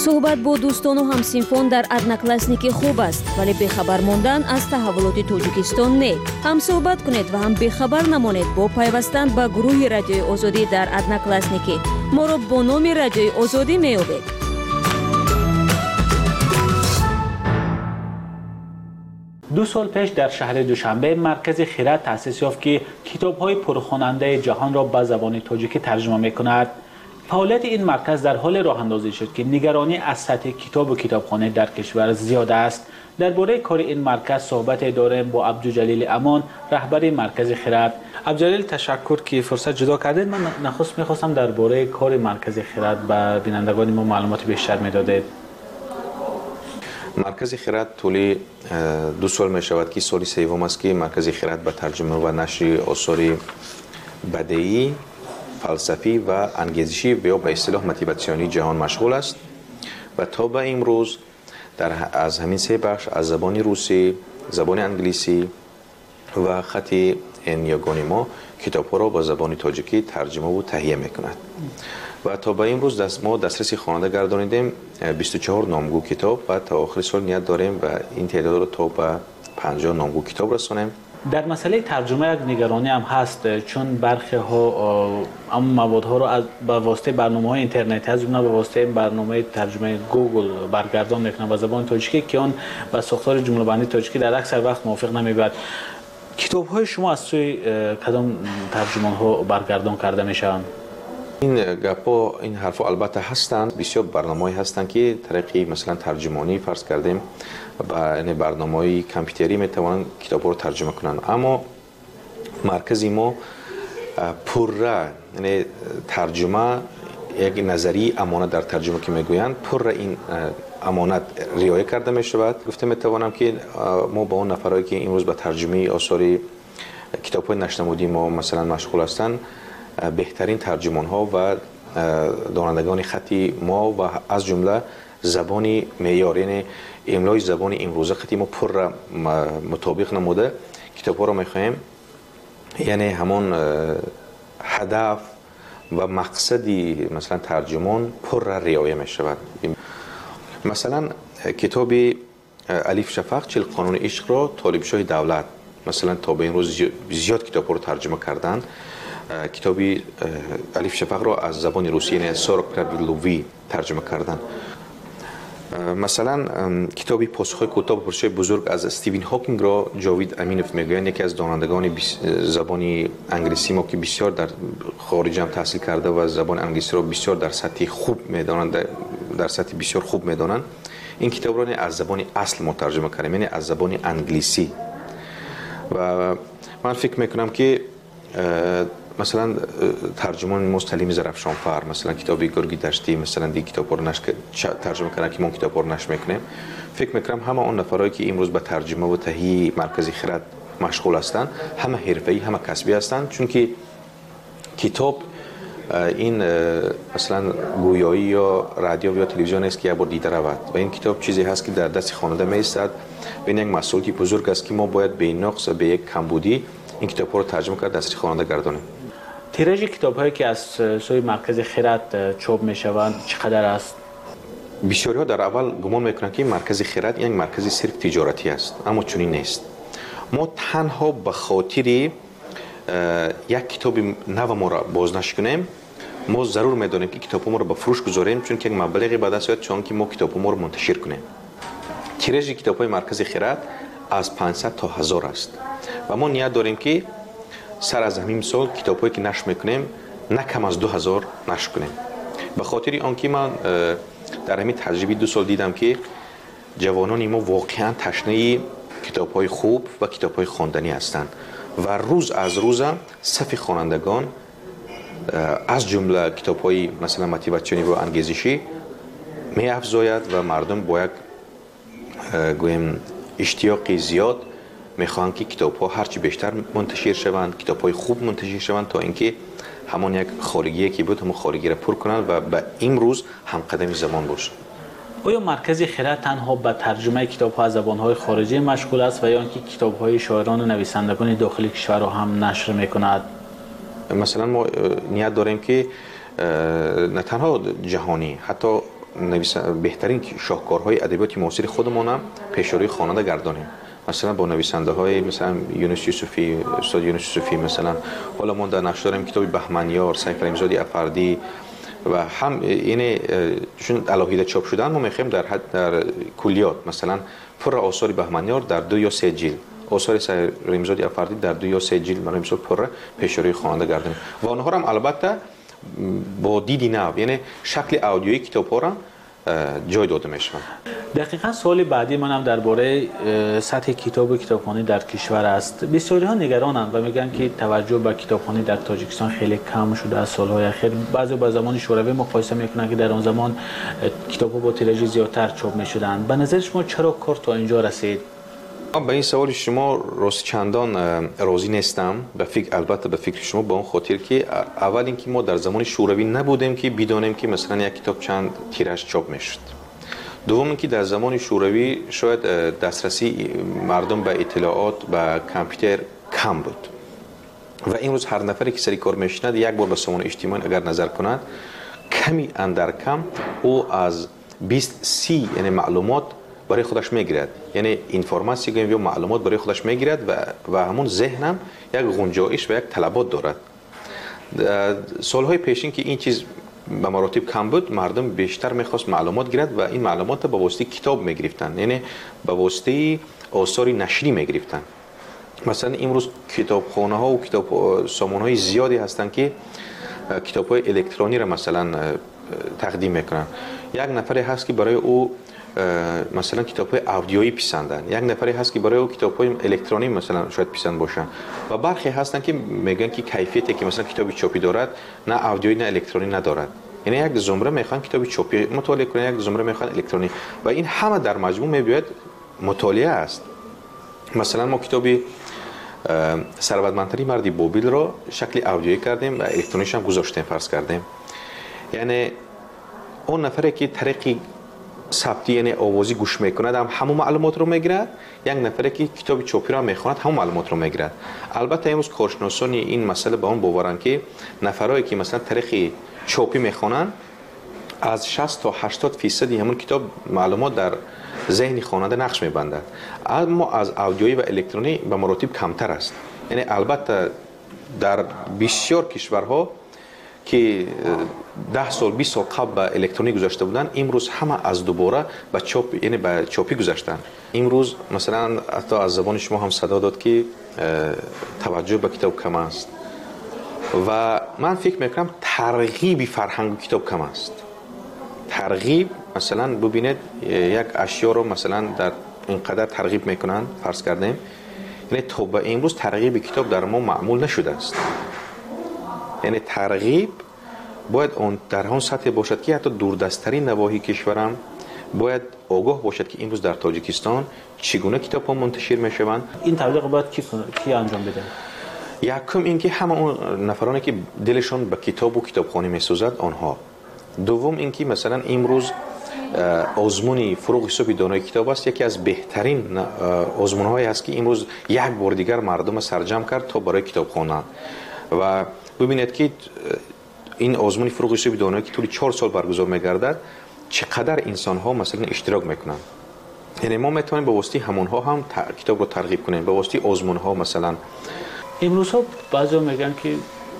صحبت با دوستان و همسینفان در ادناکلاسنیکی خوب است، ولی بخبر ماندن از تحولات تاجیکستان نه. هم صحبت کنید و هم بخبر نمانید با پیوستن به گروه رادیوی آزادی در ادناکلاسنیکی. ما را با نام رادیوی آزادی می‌یابید. 2 سال پیش در شهر دوشنبه مرکز خیرات تأسیس یافت که کتاب‌های پرخواننده جهان را به زبان تاجیکی ترجمه می‌کند. فعالیت این مرکز در حال راه اندازی شد که نگرانی از سطح کتاب و کتابخانه در کشور زیاد است. درباره کار این مرکز صحبت داریم با عبدالجلیل امان، رهبر مرکز خیرات. عبدالجلیل تشکر که فرصت جدا کردید. من نخست می‌خواستم درباره کار مرکز خیرات به بینندگان ما معلومات بیشتر می‌دادید. مرکز خیرات طول 2 سال می شود که سالی سوم است که مرکز خیرات به ترجمه و نشر آثار بدیعی، فلسفی و انگیزشی یا به اصطلاح موتیواسیونی جهان مشغول است و تا به امروز از همین 3 بخش از زبان روسی، زبان انگلیسی و خط یگانه ما کتاب‌ها را با زبان تاجیکی ترجمه و تهیه می‌کند. و تا به امروز ما دسترسی خواننده گردانیدیم 24 نامگو کتاب و تا آخر سال نیت داریم و این تعداد را تا به 50 نامگو کتاب رسانیم. در مسئله ترجمه یک نگرانی هم هست، چون برخی ها اما موادها رو از به واسطه برنامه‌های اینترنتی از اونها به واسطه برنامه ترجمه گوگل برگردان میکنن به زبان تاجیکی که اون با ساختار جمله بندی تاجیکی در اکثر وقت موافق نمیبرد. کتاب‌های شما از سوی کدام ترجمان‌ها برگردان کرده میشن؟ این گپا این حرفا البته هستند، بسیار برنامه‌ای هستند که طریقی مثلا ترجمانی فرض کردیم و یعنی برنامه‌های کامپیوتری میتوانند کتاب رو ترجمه کنند، اما مرکزی ما پره یعنی ترجمه یک نظری امانت در ترجمه که میگویند پره این امانت رعایت کرده میشود. گفته میتوانم که ما با اون نفرایی که امروز به ترجمه آثار کتاب‌های نشنمودی ما مثلا مشغول هستند بهترین ترجمان ها و دانندگان خطی ما و از جمله زبان معیاری املای زبان امروزه خطی ما پر مطابق نموده کتاب ها را میخواهیم، یعنی همون هدف و مقصدی مثلا ترجمان پر رعایت می شود. مثلا کتاب الف شفق 40 قانون عشق را طالب شاه دولت مثلا تا به این روز زیاد کتاب رو ترجمه کردن. کتابی الف شفق را از زبان روسی یعنی سورک پردلووی ترجمه کردن. مثلا کتابی پاسخ کوتاه به پرسش بزرگ از استیون هاکینگ را جاوید امینوف میگویند، یکی از دانندگان زبان انگلیسی ما که بسیار در خارج هم تحصیل کرده و زبان انگلیسی را بسیار در سطح خوب میدانند، در سطح بسیار خوب میدانند. این کتاب را از زبان اصل ما ترجمه کردیم، یعنی از زبان انگلیسی. و من فکر میکنم که مثلا ترجمان مستلیم زرفشانفر مثلا کتابی گرگی دشتی مثلا دی کتاب رو ترجمه کردن که ما کتاب رو نشر میکنیم. فکر میکنم همه اون نفرایی که امروز به ترجمه و تهیه مرکز خیرات مشغول هستند همه حرفه‌ای همه کسبی هستند، چون که کتاب این مثلا گویایی یا رادیو یا تلویزیون است که یک بار دیده رود و این کتاب چیزی هست که در دست خواننده میایستد و این یک مسئولیتی بزرگ است که ما باید به نقص به یک کمبودی این کتاب رو ترجمه کرد دست خواننده گردانیم. تیراژ کتاب‌هایی که از سوی مرکز خیرات چاپ می‌شوند چقدر است؟ بسیاری‌ها در اول گمان می‌کنند که مرکز خیرات یک مرکز صرف تجارتی است، اما چنین نیست. ما تنها به خاطر یک کتاب نو ما را بازنشر کنیم ما ضرور می‌دانیم که کتاب ما را به فروش گذاریم، چون که یک مبلغی به دست میاد چون که ما کتاب ما را منتشر کنیم. تیراژ کتاب‌های مرکز خیرات از 500 تا 1000 است و ما نیت داریم که سر از همین سال کتاب‌هایی که نشر میکنیم نه کم از 2000 نشر کنیم. به خاطر آنکه من در همین تجربه 2 سال دیدم که جوانان ما واقعا تشنه کتاب‌های خوب و کتاب‌های خواندنی هستند و روز از روز صف خوانندگان از جمله کتاب‌های مثلا موتیواسیونی و انگیزشی می‌افزاید و مردم با یک گویم اشتیاقی زیاد میخوان که کتاب‌ها هرچی بیشتر منتشر شوند، کتاب‌های خوب منتشر شوند تا اینکه همان یک خارگی که بود همون خارگی را پر کنند و به امروز هم قدم زمان باشه. آیا مرکز خیرات تنها به ترجمه کتاب‌ها از زبان‌های خارجی مشغول است و یا اینکه کتاب‌های شاعران و نویسندگان داخلی کشور را هم نشر می‌کند؟ مثلا ما نیت داریم که نه تنها جهانی حتی بهترین شاهکارهای ادبیات معاصر خودمون هم پیش روی خواننده گردانیم. مثلا با نویسنده های مثلا یونس یوسفی، استاد یونس یوسفی، مثلا حالا ما در نقش داریم کتاب بهمنیار، سعید کریمزاده افردی و هم این چون علاهیده چاپ شدن ما میخوایم در کلیات مثلا پر آثار بهمنیار در 2 یا 3 جلد، آثار سعید کریمزاده افردی در 2 یا 3 جلد برای مثال پر پیش روی خواننده گردانیم و آنها هم البته با دیدی نو، یعنی شکل آدیویی کتاب‌ها را جای داده میشن. دقیقاً سوال بعدی منم درباره سطح کتاب و کتابخوانی در کشور است. بسیاری ها نگرانند و میگن که توجه به کتابخوانی در تاجیکستان خیلی کم شده از سالهای اخیر. بعضی با زمان شوروی مقایسه میکنن که در آن زمان کتاب‌ها با تیراژ زیادتر چاپ میشدند. به نظر شما چرا کار تا اینجا رسید؟ به این سوال شما راست چندان راضی نیستم. البته به فکر شما با اون خاطر که اول اینکه ما در زمان شوروی نبودیم که بدانیم که مثلا یک کتاب چند تیراژ چاپ میشد. دوم اینکه در زمان شوروی شاید دسترسی مردم به اطلاعات به کامپیوتر کم بود و امروز هر نفری که سری کار میشند یک بار به سامانه اجتماعی اگر نظر کند کمی اندر کم او از 20-30 یعنی معلومات برای خودش میگیرد، یعنی اینفورماسیون یا معلومات برای خودش میگیرد و همون ذهنم یک گنجایش و یک طلبات دارد. سالهای پیشین که این چیز به مراتب کم بود، مردم بیشتر میخواست معلومات گیرد و این معلومات به واسطه کتاب میگرفتن، یعنی به واسطه آثار نشری میگرفتن. مثلا امروز کتابخانه ها و کتاب سامانه زیادی هستند که کتاب های الکترونی را مثلا تقدیم میکنن. یک نفری هست که برای او مثلا کتاب‌های آدیویی پسندن، یک نفری هست که برای او کتاب‌های الکترونیک مثلا شاید پسند باشن و برخی هستن که میگن که کیفیتی که مثلا کتابی چاپی دارد نه آدیویی نه الکترونیک ندارد، یعنی یک زمره میخوان کتابی چاپی مطالعه کنن، یک زمره میخوان الکترونیک و این همه در مجموع میباید مطالعه است. مثلا ما کتابی ثروتمندترین مرد بابل را شکل آدیویی کردیم و الکترونیکش هم گذاشتیم فرض کردیم، یعنی اون نفری که طریقی ثبتی یعنی آوازی گوش میکند همون معلومات رو میگیرد، یک نفری که کتاب چاپی را میخواند همون معلومات رو میگیرد. البته امروز کارشناسان این مسئله به اون باورند که نفرایی که مثلا طریق چاپی میخوانند از 60 تا 80% همون کتاب معلومات در ذهن خواننده نقش میبندد، اما از آدیویی و الکترونیک به مراتب کمتر است. یعنی البته در بسیار کشورها که 10 سال 20 سال قبل به الکترونیک گذاشته بودن، امروز همه از دوباره به چاپ یعنی به چاپی گذاشتن. امروز مثلا حتی از زبان شما هم صدا داد که توجه به کتاب کم است و من فکر میکنم ترغیب فرهنگ کتاب کم است. ترغیب مثلا ببینید یک اشیا رو مثلا در اینقدر ترغیب میکنن فرض کردیم، یعنی تا به امروز ترغیب کتاب در ما معمول نشده است. یعنی ترغیب باید اون در اون سطح باشد که حتی دوردستترین نواحی کشورم باید آگاه باشد که امروز در تاجیکستان چگونه کتاب ها منتشر می شوند. این تبلیغ باید کی انجام بده؟ یکم اینکه همه اون نفرانی که دلشون به کتاب و کتابخوانی می سوزد آنها. دوم اینکه مثلا امروز آزمون فروغ حساب دانای کتاب است، یکی از بهترین آزمون هایی است که امروز یک بار دیگر مردم سرجم کرد تا برای کتاب خوانند و ببینید که این آزمون فروغ حساب دانایی که طول 4 سال برگزار می‌گردد چقدر انسان ها مثلا اشتراک میکنن. یعنی ما میتونیم به واسطه همونها هم کتاب رو ترغیب کنیم، به واسطه آزمون ها. مثلا امروز ها بعضی میگن که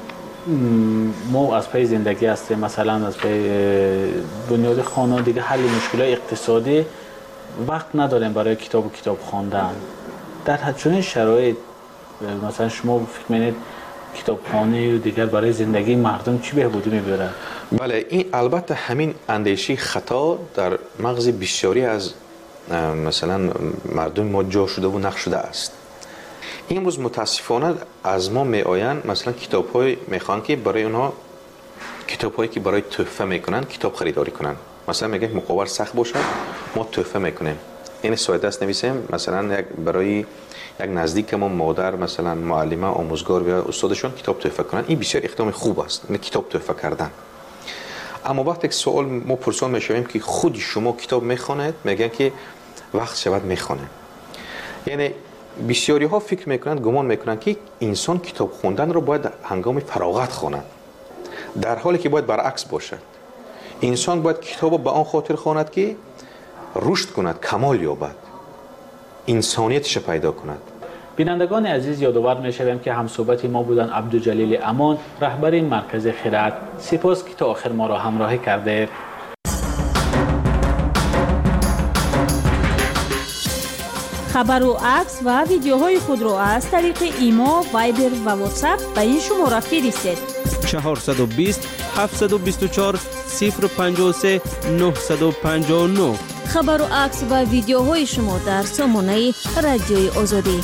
ما از پی زندگی هستیم، مثلا از پی بنیاد خانوادگی حل مشکلات اقتصادی وقت نداریم برای کتاب و کتاب خواندن. در چنین شرایط مثلا شما فکر می‌کنید کتابخانه و دیگر برای زندگی مردم چی بهبودی میبره؟ بله، این البته همین اندیشه خطا در مغز بسیاری از مثلا مردم ما جا شده و نقش شده است. امروز متاسفانه از ما میآیند مثلا کتاب‌های میخوان که برای اونها کتاب‌هایی که برای تحفه میکنن کتاب خریداری کنن. مثلا میگن مقابل سخت باشه ما تحفه میکنیم، این ساده است نویسیم مثلا برای یک نزدیک ما مادر مثلا معلمه آموزگار یا استادشون کتاب تحفه کنن. این بسیار اقدام خوب است، این کتاب تحفه کردن. اما وقتی که سوال ما پرسان میشویم که خود شما کتاب میخوانید، میگن که وقت شود میخونه. یعنی بسیاری ها فکر میکنند، گمان میکنند که انسان کتاب خوندن رو باید هنگام فراغت خواند، در حالی که باید برعکس باشد. انسان باید کتاب به آن خاطر خواند که رشد کند، کمال یابد، انسانیتش پیدا کند. بینندگان عزیز، یادآور می‌شویم که همصحبت ما بودن عبدالجلیل امان، رهبر مرکز خرد. سپاس که تا آخر ما را همراهی کرده. خبر و عکس و ویدیوهای خود را از طریق ایما، وایبر و واتساپ به این شماره فرستید. 420 724 053 959. خبر و عکس و ویدیوهای شما در سامانه رادیوی آزادی.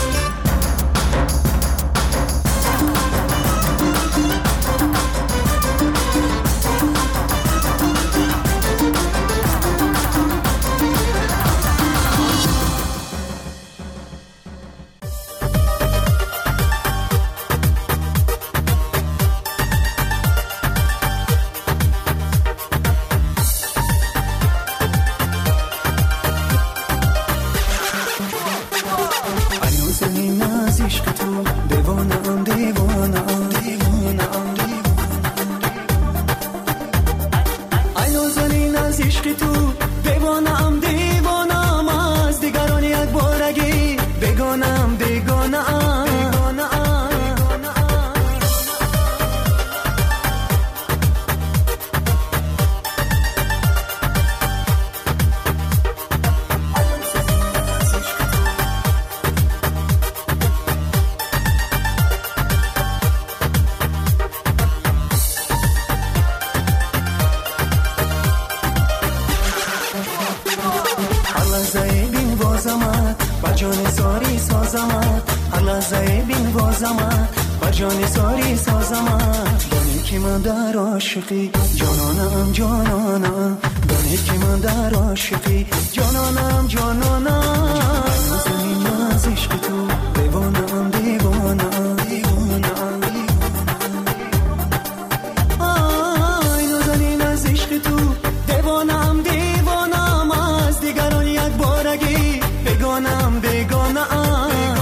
جانانم جانانم دانی که من در عاشقی جانانم جانانم زمین از عشق تو دیوانم دیوانم دیوانم آی نازنین از عشق تو دیوانم دیوانم از دیگران یک بارگی بگانم بگانم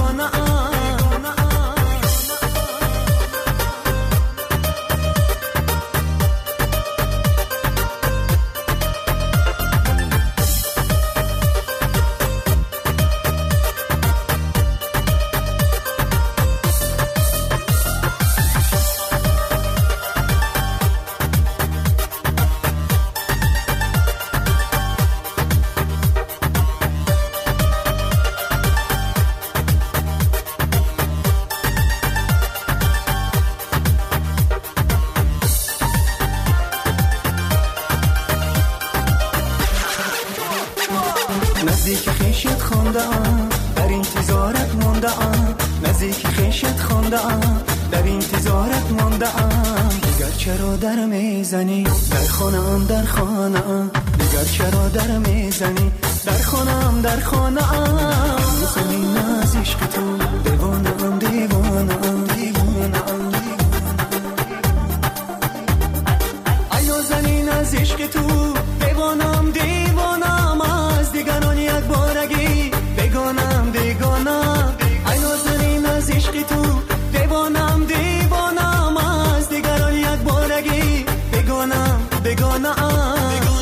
نزدیک خیشت خوندم در انتظارت موندم نزدیک خیشت خوندم در انتظارت موندم دیگر چرا در میزنی در خانم در خانم دیگر چرا در میزنی در خانم در خانم زمین از عشق تو دیوانم دیوانم دیوانم ای نازنین از عشق تو دیوانم دیوانم از دیگران یک بارگی بگانم بگانم ای نازنین از عشق تو دیوانم دیوانم از دیگران یک بارگی بگانم بگانم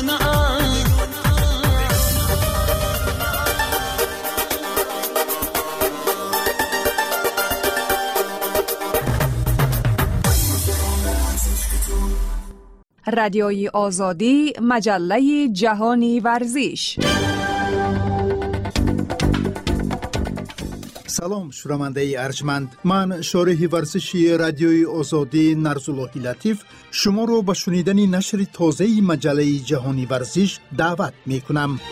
رادیوی آزادی، مجله جهانی ورزش. سلام شنونده ارجمند، من شارح ورزشی رادیوی آزادی نرزالله لطیف شما رو به شنیدن نشر تازه مجله جهانی ورزش دعوت می کنم.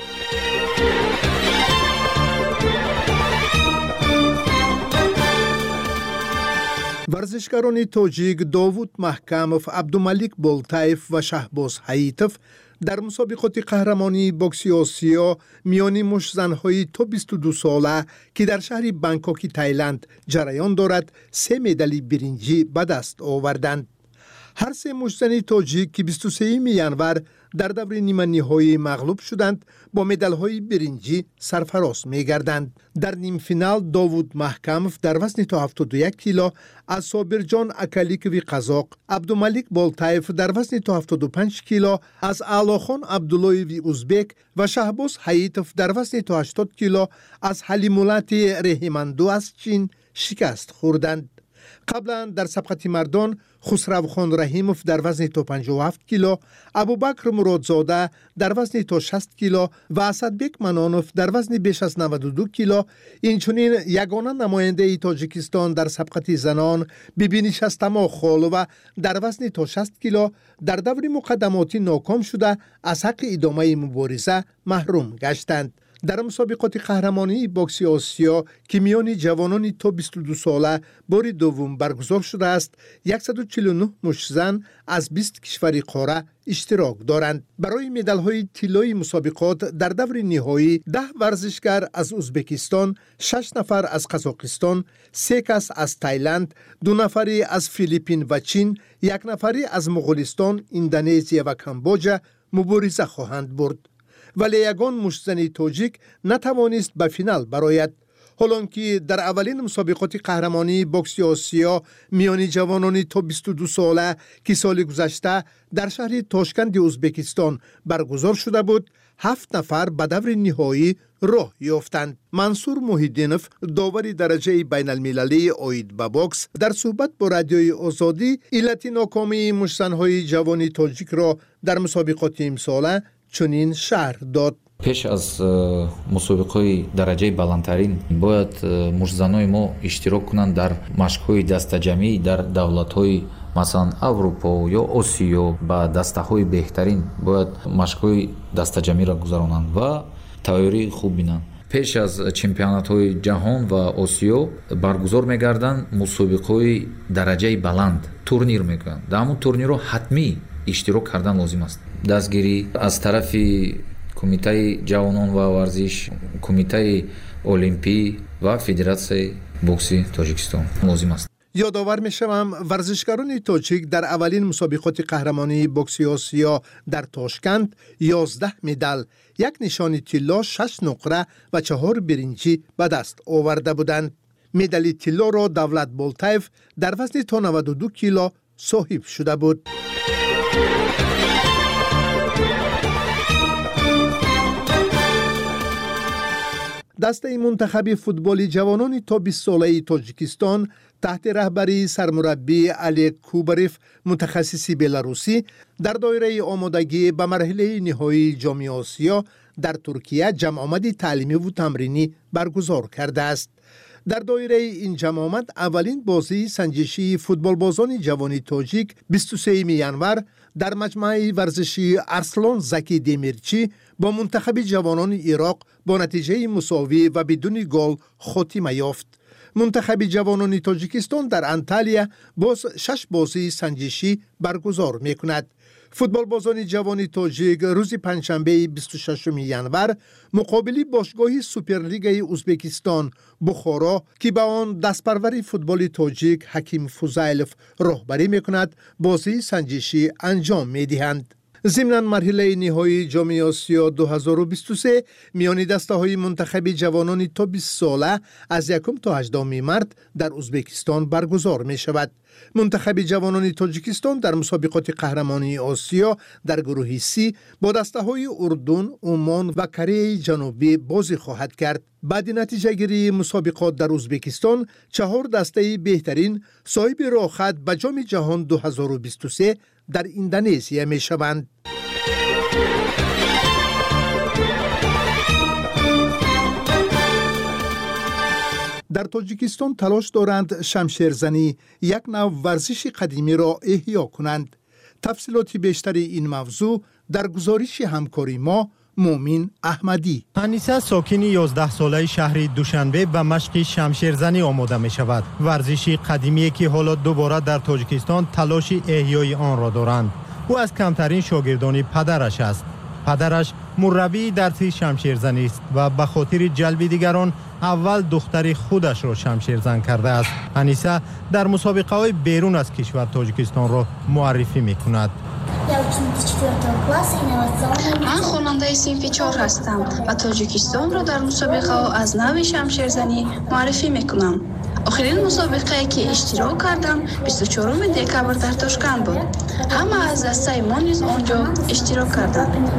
ورزشکاران تاجیک داوود محکمов، عبدالملک بولتایف و شهباز حییتف در مسابقات قهرمانی بوکسی آسیا میان مش زنهای تا 22 ساله که در شهر بانکوک تایلند جریان دارد 3 مدال برنجی به دست آوردند. هر سه مشتزن تاجیک که 23 ینور در دور نیمه نهایی مغلوب شدند با مدال‌های برنجی سرفراز می‌گردند. در نیم فینال داوود محکمов در وزن تا 71 کیلو از صابرجان اکالیکوی قزاق، عبدالملیک بالتایف در وزن تا 75 کیلو از اعلاخان عبداللهوی ازبک و شهباز حییتوف در وزن تا 80 کیلو از حلیمولات رحیماندو از چین شکست خوردند. قبلا در سبقت مردان خسروخان رحیموف در وزن تا 57 کیلو، ابوبکر مرادزاده در وزن تا 60 کیلو و اسدبک منانوف در وزن بیش از 92 کیلو، اینچنین یگانه نماینده تاجیکستان در سبقت زنان بیبی نشستما خالوه در وزن تا 60 کیلو در دور مقدماتی ناکام شده از حق ادامه مبارزه محروم گشتند. در مسابقات قهرمانی بوکس آسیا که میان جوانان تا 22 ساله بار دوم برگزار شده است، 149 مشتزن از 20 کشور قاره اشتراک دارند. برای مدال‌های طلایی مسابقات در دور نهایی 10 ورزشکار از ازبکستان، 6 نفر از قزاقستان، 3 کس از تایلند، 2 نفری از فیلیپین و چین، 1 نفری از مغولستان، اندونزیا و کامبوجا مبارزه خواهند برد. ولی یگان مشتزن تاجیک نتوانست به فینال برآید. حالان که در اولین مسابقات قهرمانی بوکس آسیا میان جوانان تا 22 ساله که سال گذشته در شهر تاشکند ازبکستان برگزار شده بود، 7 نفر به دور نهایی راه یافتند. منصور محیدینوف داور درجه بین المللی عاید به بوکس در صحبت با رادیوی آزادی علت ناکامی مشتزن‌های جوان تاجیک را در مسابقات امساله چنین شرح داد. پیش از مسابقه درجه بالاترین باید مشتزنان ما اشتراک کنند در مشق‌های دسته‌جمعی در دولت‌های مثلا اروپا یا آسیا با دسته‌های بهترین باید مشق‌های دسته‌جمعی را گذرانند و تیاری خوب بینند. پیش از چمپیونات‌های جهان و آسیا برگزار می‌گردند مسابقه‌های درجه بلند تورنیر می‌کنند. در همون تورنیر رو حتمی اشتراک کردن لازم است. دستگیری از طرف کمیته جوانان و ورزش، کمیته المپی و فدراسیون بوکس تاجیکستان لازم است. یادآور می‌شوم ورزشکاران تاجیک در اولین مسابقات قهرمانی بوکس آسیا در تاشکند 11 مدال، 1 نشان طلا، 6 نقره و 4 برنجی به دست آورده بودند. مدال طلا را دولت بالتایف در وزن تا 92 کیلو صاحب شده بود. دسته منتخب فوتبال جوانان تا 20 ساله تاجیکستان تحت رهبری سرمربی علی کوبریف متخصص بلاروسی در دایره آمادگی به مرحله نهایی جام آسیا در ترکیه جمع آمد تعلیمی و تمرینی برگزار کرده است. در دایره این جمع آمد اولین بازی سنجشی فوتبال بازان جوانی تاجیک 23 ینور در مجمع ورزشی ارسلان زکی دمیرچی با منتخب جوانان عراق با نتیجه مساوی و بدون گل خاتمه یافت. منتخب جوانان تاجیکستان در انتالیا باز 6 بازی سنجشی برگزار می کند. فوتبال بازان جوان تاجیک روز پنجشنبه 26 ینور مقابل باشگاه سوپرلیگ ازبکستان بخارا که به آن دستپرور فوتبال تاجیک حکیم فوزایلوف راهبری میکند بازی سنجشی انجام میدهند. ضمن مرحله نهایی جام آسیا 2023 میان دسته‌های منتخب جوانان تا 20 ساله از 1 تا 18 مارس در ازبکستان برگزار می شود. منتخب جوانان تاجیکستان در مسابقات قهرمانی آسیا در گروه سی با دسته‌های اردن، عمان و کره جنوبی بازی خواهد کرد. بعد نتیجه گیری مسابقات در ازبکستان 4 دسته بهترین صاحب راه خط به جام جهان 2023 در اندونزیا می شوند. در تاجیکستان تلاش دارند شمشیرزنی یک نوع ورزش قدیمی را احیا کنند. تفصیلات بیشتری این موضوع در گزارش همکاری ما مومین احمدی. انیسه ساکن 11 ساله شهر دوشنبه به مشق شمشیرزنی آماده می شود. ورزشی قدیمی که حالا دوباره در تاجیکستان تلاش احیای آن را دارند. او از کمترین شاگردان پدرش است. پدرش مربی درسی شمشیرزنی است و به خاطر جلب دیگران اول دختر خودش را شمشیرزن کرده است. انیسه در مسابقه های بیرون از کشور تاجیکستان را معرفی می کند. من خواننده صنف 4 هستم و تاجیکستان را در مسابقه ها از نوع شمشیرزنی معرفی می کنم. آخرین مسابقه که اشتراک کردم 24 دکبر در تاشکند بود. همه از دسته ما نیز آنجا اشتراک کردند.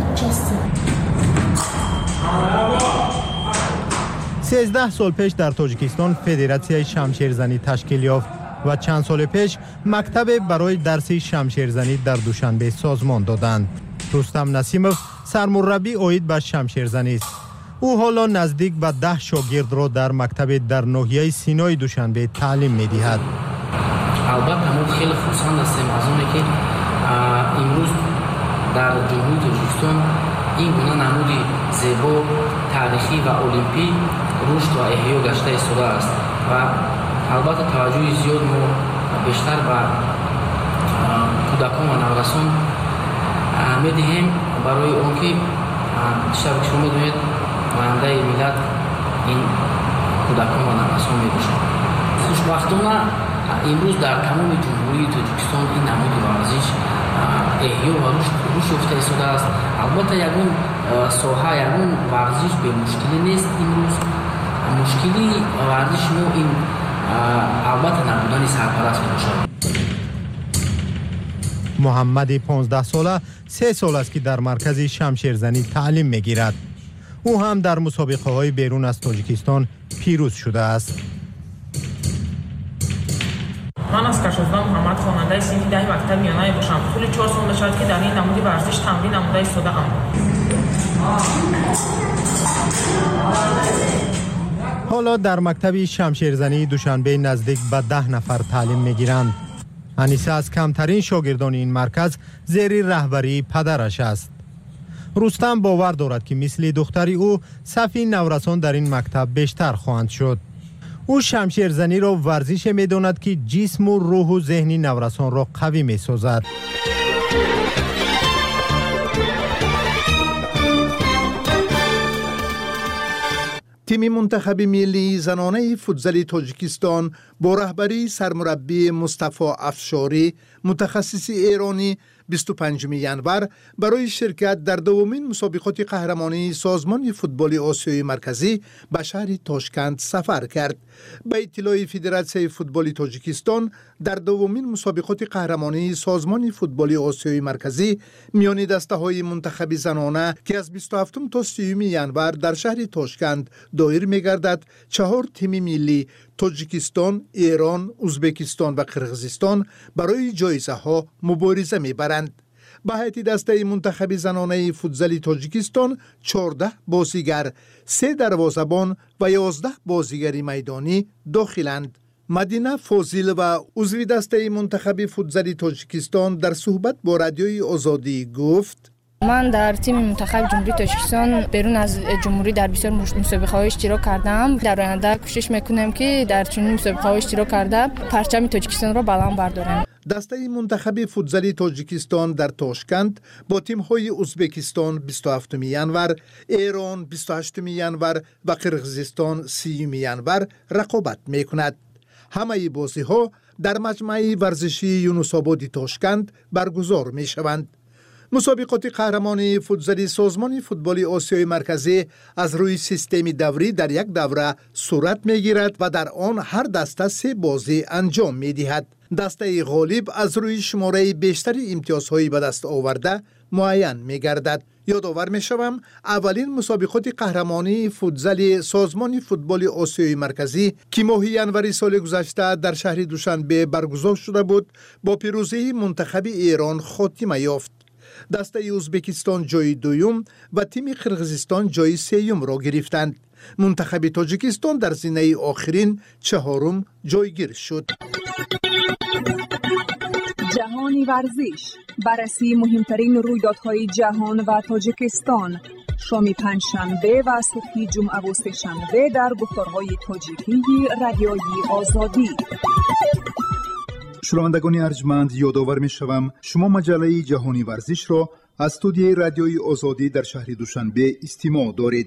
13 سال پیش در تاجیکستان فدراسیون شمشیرزنی تشکیل یافت و چند سال پیش مکتب برای درس شمشیرزنی در دوشنبه سازمان دادند. رستم نسیموف سرمربی عاید به شمشیرزنی است. او حالا نزدیک به 10 شاگرد را در مکتب در ناحیه سینای دوشنبه تعلیم می‌دهد. البته ما خیلی خوشحال هستیم از اونی که امروز در جمهوری تاجیکستان این گونه نمودی زیبا تاریخی و المپی رشد و احیا گشته شده است و البته توجه زیاد ما بیشتر به کودکان و نوجوانان می‌دهیم برای آنکه شب شما می‌دونید آینده ملت این کودکان و نوجوانان می‌باشند. خوشبختانه امروز در تمام جمهوری تاجیکستان این نمود ورزش احیا و رشد یافته شده است. البته یگان ساحه یگان ورزش به مشکلی نیست. امروز مشکلی ورزش ما این البته نبودن سرپرست می‌باشد. محمد 15 ساله 3 سال است که در مرکز شمشیرزنی تعلیم می‌گیرد. او هم در مسابقه های بیرون از تاجیکستان پیروز شده است. من از کشازدان محمد خواننده صنف 10 مکتب میانه باشم. طول 4 سال می‌شود که در این نمود ورزش تمرین نموده شده‌ام. حالا در مکتب شمشیرزنی دوشنبه نزدیک به 10 نفر تعلیم می‌گیرند. انیسه از کمترین شاگردان این مرکز زیر رهبری پدرش است. رستم باور دارد که مثل دختری او صف نورسان در این مکتب بیشتر خواهند شد. او شمشیرزنی را ورزش می‌داند که جسم و روح و ذهن نورسان را قوی می‌سازد. تیم منتخب ملی زنانه فوتزال تاجیکستان با رهبری سرمربی مصطفی افشاری متخصص ایرانی 25 ینور برای شرکت در دومین مسابقات قهرمانی سازمان فوتبال آسیای مرکزی به شهر تاشکند سفر کرد. به اطلاع فدراسیون فوتبال تاجیکستان در دومین مسابقات قهرمانی سازمان فوتبال آسیای مرکزی میان دسته‌های منتخب زنانه که از 27 تا 30 ینور در شهر تاشکند دایر می‌گردد 4 تیم ملی تاجیکستان، ایران، ازبکستان و قرغیزستان برای جایزه‌ها مبارزه می‌برند. به هیئت دسته منتخب زنانه فوتزال تاجیکستان 14 بازیگر، 3 دروازه‌بان و 11 بازیگر میدانی داخلند. مدینه فاضل و عضو دسته منتخب فوتزال تاجیکستان در صحبت با رادیوی آزادی گفت: من در تیم منتخب جمهوری تاجیکستان بیرون از جمهوری در بسیار مسابقه‌های اشتراک کردم. در آینده کوشش میکنم که در چنین مسابقه‌های اشتراک کرده پرچم تاجیکستان را بلند بردارم. دسته منتخب فوتزال تاجیکستان در تاشکند با تیم‌های ازبکستان 27 ینور، ایران 28 ینور و قرغیزستان 30 ینور رقابت میکند. همه بازی‌ها در مجمع ورزشی یونس‌آباد تاشکند برگزار میشوند. مسابقات قهرمانی فوتزال سازمان فوتبال آسیای مرکزی از روی سیستم دوری در یک دوره صورت میگیرد و در آن هر دسته 3 بازی انجام میدهد. دسته غالب از روی شماره بیشتر امتیازهای به دست آورده معین میگردد. یادآور میشوم اولین مسابقات قهرمانی فوتزال سازمان فوتبال آسیای مرکزی که ماه ینور سال گذشته در شهر دوشنبه برگزار شده بود با پیروزی منتخب ایران خاتمه یافت. دسته ازبکستان جای دوم و تیم قرغیزستان جای سوم را گرفتند. منتخب تاجیکستان در زینه آخرین 4م جایگیر شد. جهانی ورزش، بررسی مهمترین رویدادهای جهان و تاجیکستان، شام پنجشنبه و صبح جمعه و سه‌شنبه در گفتارهای تاجیکی رادیوی آزادی. شنوندگان ارجمند، یادآور می‌شوم شما مجله جهانی ورزش را از استودیوی رادیوی آزادی در شهر دوشنبه استماع دارید.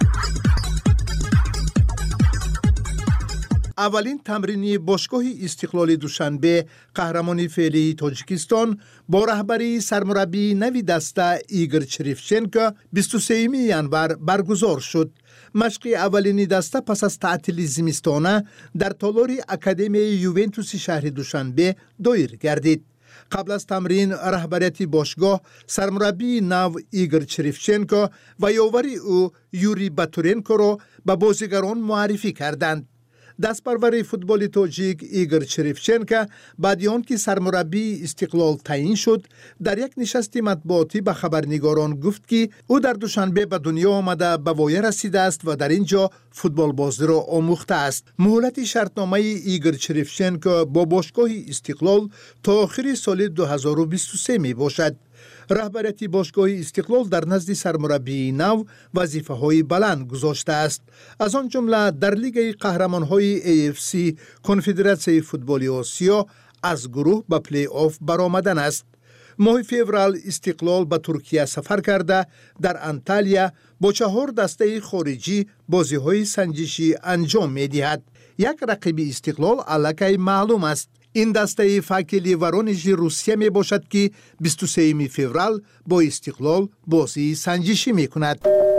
اولین تمرینی باشگاه استقلال دوشنبه قهرمانی فعلی تاجیکستان با رهبری سرمربی نوی دسته ایگور چریفچنکو 23 ینور برگزار شد. مشق اولین دسته پس از تعطیل زمستانه در تالار اکادمی یوونتوس شهر دوشنبه دایر گردید. قبل از تمرین رهبریت باشگاه سرمربی نو ایگور چریفچنکو و یاوری او یوری باتورنکو را به بازیگران معرفی کردند. دستپرور فوتبال تاجیک ایگور چریفچنکو بعد از آنکه سرمربی استقلال تعیین شد در یک نشست مطبوعاتی به خبرنگاران گفت که او در دوشنبه به دنیا آمده به وایه رسیده است و در اینجا فوتبال بازی را آموخته است. مهلت شرطنامه ایگور چریفچنکو با باشگاه استقلال تا آخر سال 2023 می باشد. رهبریت باشگاه استقلال در نزد سرمربی نو وظیفه های بلند گذاشته است. از آن جمله در لیگ قهرمان های AFC کنفدراسیون فوتبال آسیا از گروه به پلی آف برآمدن است. ماه فوریه استقلال به ترکیه سفر کرده در انتالیا با 4 دسته خارجی بازی های سنجشی انجام می دهد. یک رقیب استقلال الکی معلوم است. این دسته فاکلی ورونژ روسیه می باشد که 23 فوریه با استقلال بازی سنجشی می کند.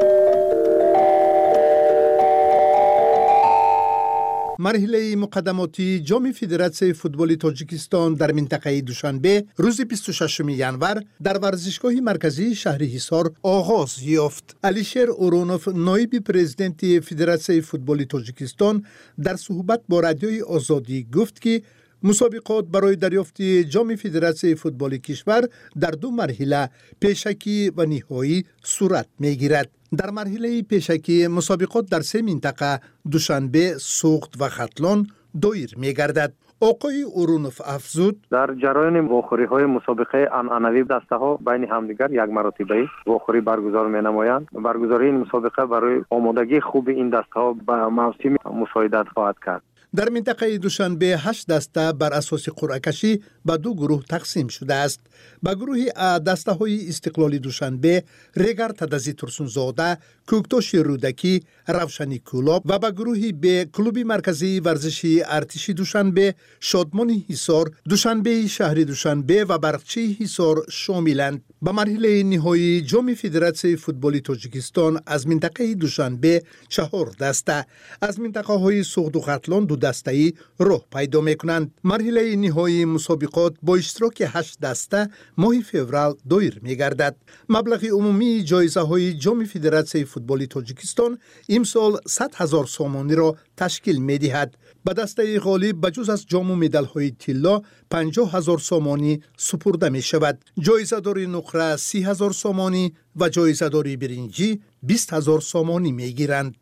مرحله مقدماتی جام فدراسیون فوتبال تاجیکستان در منطقه دوشنبه روز 26 ینور در ورزشگاه مرکزی شهر حصار آغاز یافت. علیشیر اورونوف نایب پرزیدنت فدراسیون فوتبال تاجیکستان در صحبت با رادیوی آزادی گفت که مسابقات برای دریافت جام فدراسیون فوتبال کشور در 2 مرحله پیشکی و نهایی صورت می‌گیرد. در مرحله پیشکی مسابقات در 3 منطقه دوشنبه، سوخت و ختلان دایر می‌گردد. آقای اورونوف افزود در جریان واخوری‌های مسابقه عنعنوی دسته‌ها بین همدیگر یک مرتبه واخوری برگزار می‌نمایند. برگزاری این مسابقه برای آمادگی خوب این دسته‌ها به موسم مساعدت خواهد کرد. در منطقه دوشنبه 8 دسته بر اساس قرعه کشی به 2 گروه تقسیم شده است. به گروه A دسته های استقلال دوشنبه، ریگر تدزی ترسونزاده، کوکتوش رودکی، روشنی کولاب و به گروه B کلوب مرکزی ورزشی ارتشی دوشنبه، شادمان حصار، دوشنبه شهر دوشنبه و برقچی حصار شاملند. به مرحله نهایی جام فدراسیون فوتبال تاجیکستان از منطقه دوشنبه 4 دسته، از منطقه های سوخت و ختلان 2 دسته‌ای راه پیدا می‌کنند. مرحله نهایی مسابقات با اشتراک 8 دسته ماه فوریه دایر می‌گردد. مبلغ عمومی جایزه‌های جام فدراسیون فوتبال تاجیکستان امسال 100,000 سومانی را تشکیل می‌دهد. به دسته غالب بجز از جام و مدال‌های طلا 50,000 سومانی سپرده می‌شود. جایزه‌دار نقره 30,000 سومانی و جایزه‌دار برنجی 20,000 سومانی می‌گیرند.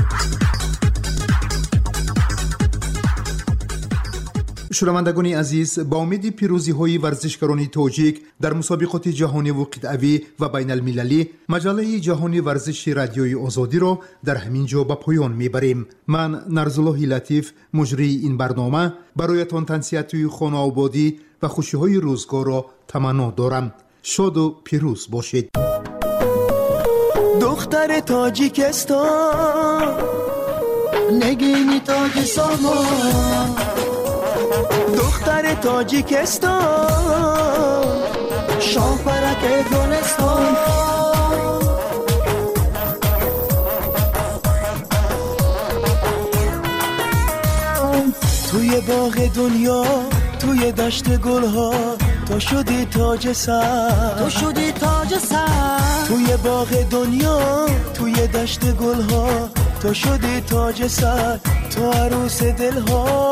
شنوندگان عزیز، با امید پیروزی های ورزشکاران تاجیک در مسابقات جهانی و قطعی و بین المللی، مجله جهانی ورزش رادیوی آزادی را در همین جا به پایان میبریم. من نرزالله لطیف مجری این برنامه برایتان تنسیت خانه آبادی و خوشی های روزگار را تمنا دارم. شاد و پیروز باشید. دختر تاجیکستان نگینی تاج سامان، دختر تاجیکستان شاه پرک گلستان، توی باغ دنیا توی دشت گلها تو شدی تاج سر، تو شدی تاج سر، توی باغ دنیا توی دشت گلها تو شدی تاج سر، تو عروس دلها،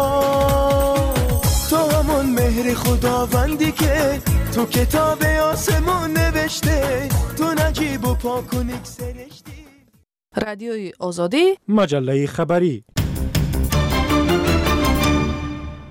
تو همون مهر خداوندی که تو کتاب آسمون نوشته، تو نجیب و پاک و نیک سرشتی. رادیوی آزادی، مجله خبری.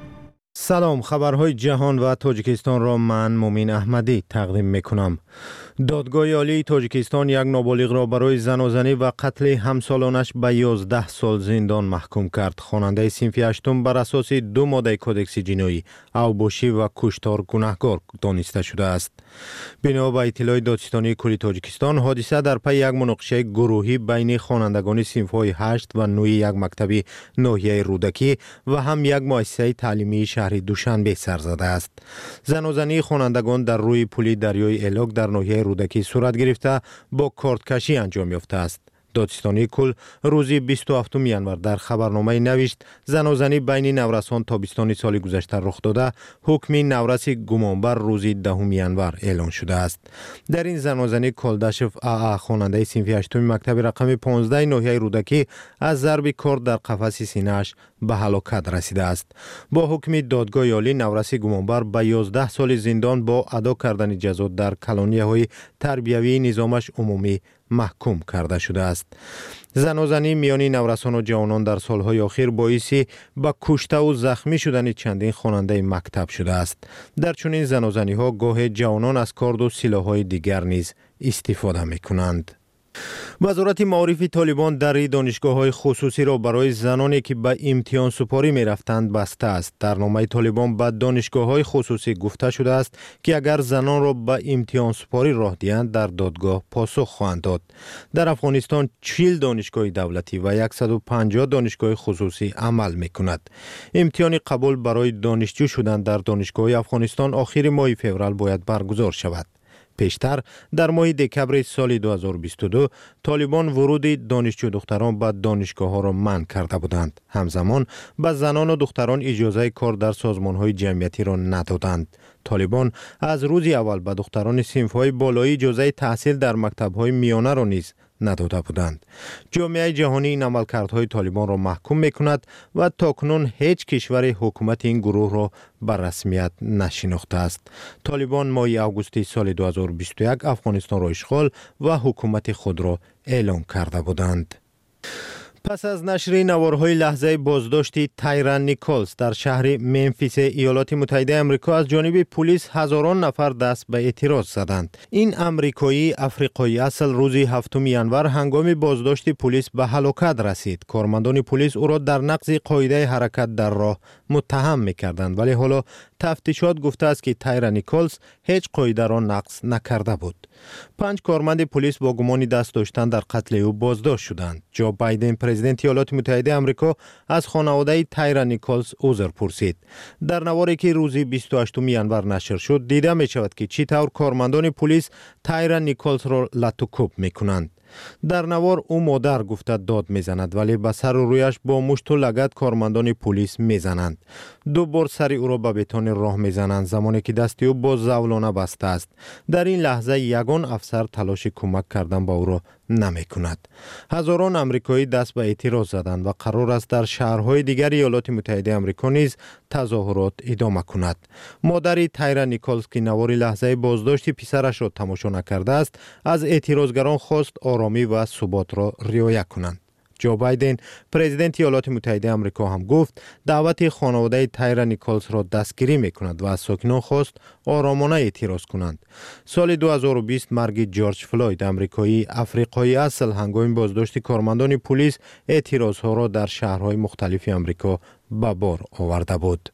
سلام، خبرهای جهان و تاجیکستان را من مومین احمدی تقدیم میکنم. دادگاه عالی تاجیکستان یک نابالغ را برای زنازنی و قتل همسالانش به 11 سال زندان محکوم کرد. خواننده صنف هشتم بر اساس 2 ماده کدکس جنایی اوباشی و کشتار گناهکار دانسته شده است. بنا به اطلاع دادستانی کلی تاجیکستان، حادثه در پی یک مناقشه گروهی بین خوانندگان صنف‌های 8 و 9 یک مکتب ناحیه رودکی و هم یک مؤسسه تعلیمی شهر دوشنبه سر زده است. زنازنی خوانندگان در روی پل دریای الاک در ناحیه رودکی صورت گرفته با کارتکشی انجام یافته است. دادستانی کل روز 27 ینور در خبرنامه نوشت زنازنی بین نورسان تابستان سال گذشته رخ داده، حکم نورس گمانبر روز 10 ینور اعلان شده است. در این زنازنی کالداشف خواننده صنف 8 مکتب رقم 15 ناحیه رودکی از ضرب کارد در قفس سینه‌اش به هلاکت رسیده است. با حکم دادگاه عالی نورس گمانبر به 11 سال زندان با ادا کردن جزا در کلونی‌های تربیوی نظامش عمومی محکوم کرده شده است. زنازنی میان نورسان و جوانان در سالهای اخیر باعث به کشته و زخمی شدن چندین خواننده مکتب شده است. در چنین زنازنی ها گاه جوانان از کارد و سلاح‌های دیگر نیز استفاده می‌کنند. وزارت معارف طالبان در دانشگاه‌های خصوصی را برای زنانی که به امتحان سپاری می‌رفتند بسته است. در نامه طالبان به دانشگاه‌های خصوصی گفته شده است که اگر زنان را به امتحان سپاری راه دهند در دادگاه پاسخ خواهند داد. در افغانستان 40 دانشگاه دولتی و 150 دانشگاه خصوصی عمل می‌کند. امتحان قبول برای دانشجو شدن در دانشگاه افغانستان آخر ماه فوریه باید برگزار شود. پیشتر در ماه دکبر سال 2022 طالبان ورود دانشجو دختران به دانشگاه ها را منع کرده بودند. همزمان به زنان و دختران اجازه کار در سازمان های جمعیتی را ندادند. طالبان از روز اول به دختران صنف های بالایی اجازه تحصیل در مکتب های میانه را نیز نداده بودند. جامعه جهانی این عملکردهای طالبان را محکوم می‌کند و تاکنون هیچ کشور حکومت این گروه را به رسمیت نشناخته است. طالبان ماه آگوست سال 2021 افغانستان را اشغال و حکومت خود را اعلام کرده بودند. پس از نشر نوارهای لحظه بازداشت تایرا نیکولز در شهر ممفیس ایالات متحده آمریکا از جانب پلیس، هزاران نفر دست به اعتراض زدند. این آمریکایی افریقایی اصل روز 7 ینور هنگام بازداشت پلیس به هلاکت رسید. کارمندان پلیس او را در نقض قاعده حرکت در راه متهم می‌کردند، ولی حالا تفتیشات گفته است که تایرا نیکولز هیچ قاعده را نقض نکرده بود. 5 کارمند پلیس با گمان دست داشتن در قتل او بازداشت شدند. جو بایدن پرزیدنت ایالات متحده آمریکا از خانواده تایرا نیکولز عذر پرسید. در نواری که روز 28 ینور نشر شد دیده می شود که چطور کارمندان پلیس تایرا نیکولز را لطوکوب می کنند. در نوار او مادر گفته داد میزند، ولی به سر و رویش با مشت و لگد کارمندان پلیس میزنند. 2 بار سر او را به بتان راه میزنند زمانی که دست او با زولانه بسته است. در این لحظه یگان افسر تلاش کمک کردن با او را نمی کند. هزاران آمریکایی دست به اعتراض زدند و قرار است در شهرهای دیگر ایالات متحده آمریکا نیز تظاهرات ادامه کند. مادر تایرا نیکولز که نوار لحظه بازداشت پسرش را تماشا نکرده است، از اعتراضگران خواست آرامی و ثبات را رعایت کنند. جو بایدن پرزیدنت ایالات متحده آمریکا هم گفت دعوت خانواده تایرا نیکولز را دستگیری می‌کند و از ساکنان خواست آرامانه اعتراض کنند. سال 2020 مرگ جورج فلوید آمریکایی افریقایی اصل هنگام بازداشت کارمندان پلیس اعتراضها را در شهرهای مختلف آمریکا به بار آورده بود.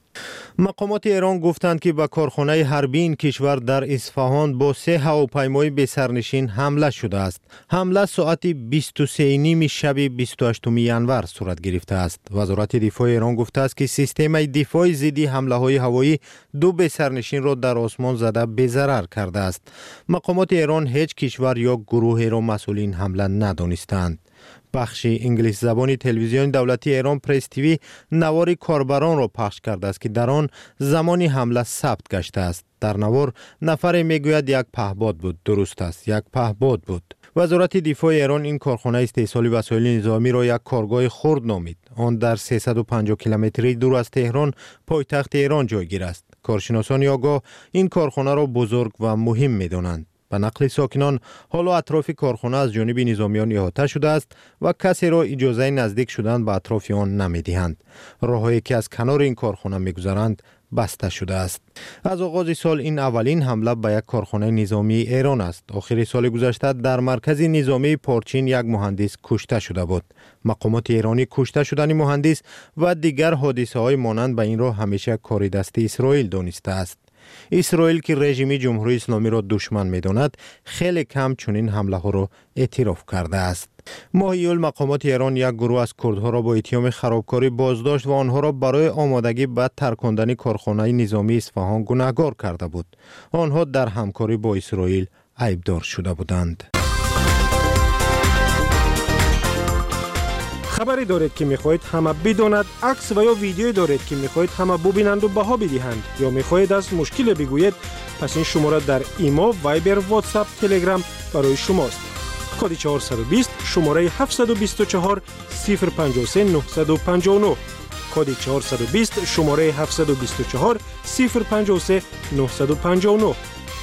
مقامات ایران گفتند که به کارخانه حربی این کشور در اصفهان با 3 هواپیمای بی‌سرنشین حمله شده است. حمله ساعت 23:30 شب 28 ینور صورت گرفته است. وزارت دفاع ایران گفته است که سیستم دفاع ضد حمله‌های هوایی 2 بی‌سرنشین را در آسمان زده بی‌ضرر کرده است. مقامات ایران هیچ کشور یا گروهی را مسئول این حمله ندانستند. بخش انگلیس زبان تلویزیون دولتی ایران پرس تیوی نوار کاربران را پخش کرده است که در آن زمان حمله ثبت گشته است. در نوار نفر میگوید یک پهپاد بود. درست است، یک پهپاد بود. وزارت دفاع ایران این کارخانه استحصال وسایل نظامی را یک کارگاه خرد نامید. آن در 350 کیلومتری دور از تهران پایتخت ایران جایگیر است. کارشناسان آگاه این کارخانه را بزرگ و مهم می‌دانند. به نقل ساکنان حالا اطراف کارخانه از جانب نظامیان احاطه شده است و کسی را اجازه نزدیک شدن به اطراف آن نمی‌دهند. راههایی که از کنار این کارخانه می‌گذرند بسته شده است. از آغاز سال این اولین حمله به یک کارخانه نظامی ایران است. آخر سال گذشته در مرکز نظامی پارچین یک مهندس کشته شده بود. مقامات ایرانی کشته شدن مهندس و دیگر حادثه های مانند به این را همیشه کار دست اسرائیل دانسته است. اسرائیل که رژیم جمهوری اسلامی را دشمن می‌داند خیلی کم چنین حمله ها را اعتراف کرده است. ماه ایول مقامات ایران یک گروه از کردها را با اتهام خرابکاری بازداشت و آنها را برای آمادگی به ترکاندن کارخانه نظامی اصفهان گناهکار کرده بود. آنها در همکاری با اسرائیل عیبدار شده بودند. خبری دارید که میخواهید همه بداند، عکس و یا ویدیویی دارید که میخواهید همه ببینند و بها بدهند یا میخواهید از مشکل بگویید، پس این شماره در ایما، وایبر، واتساپ، تلگرام برای شماست. کد 420 شماره 724 053 959 کد 420 شماره 724 053 959.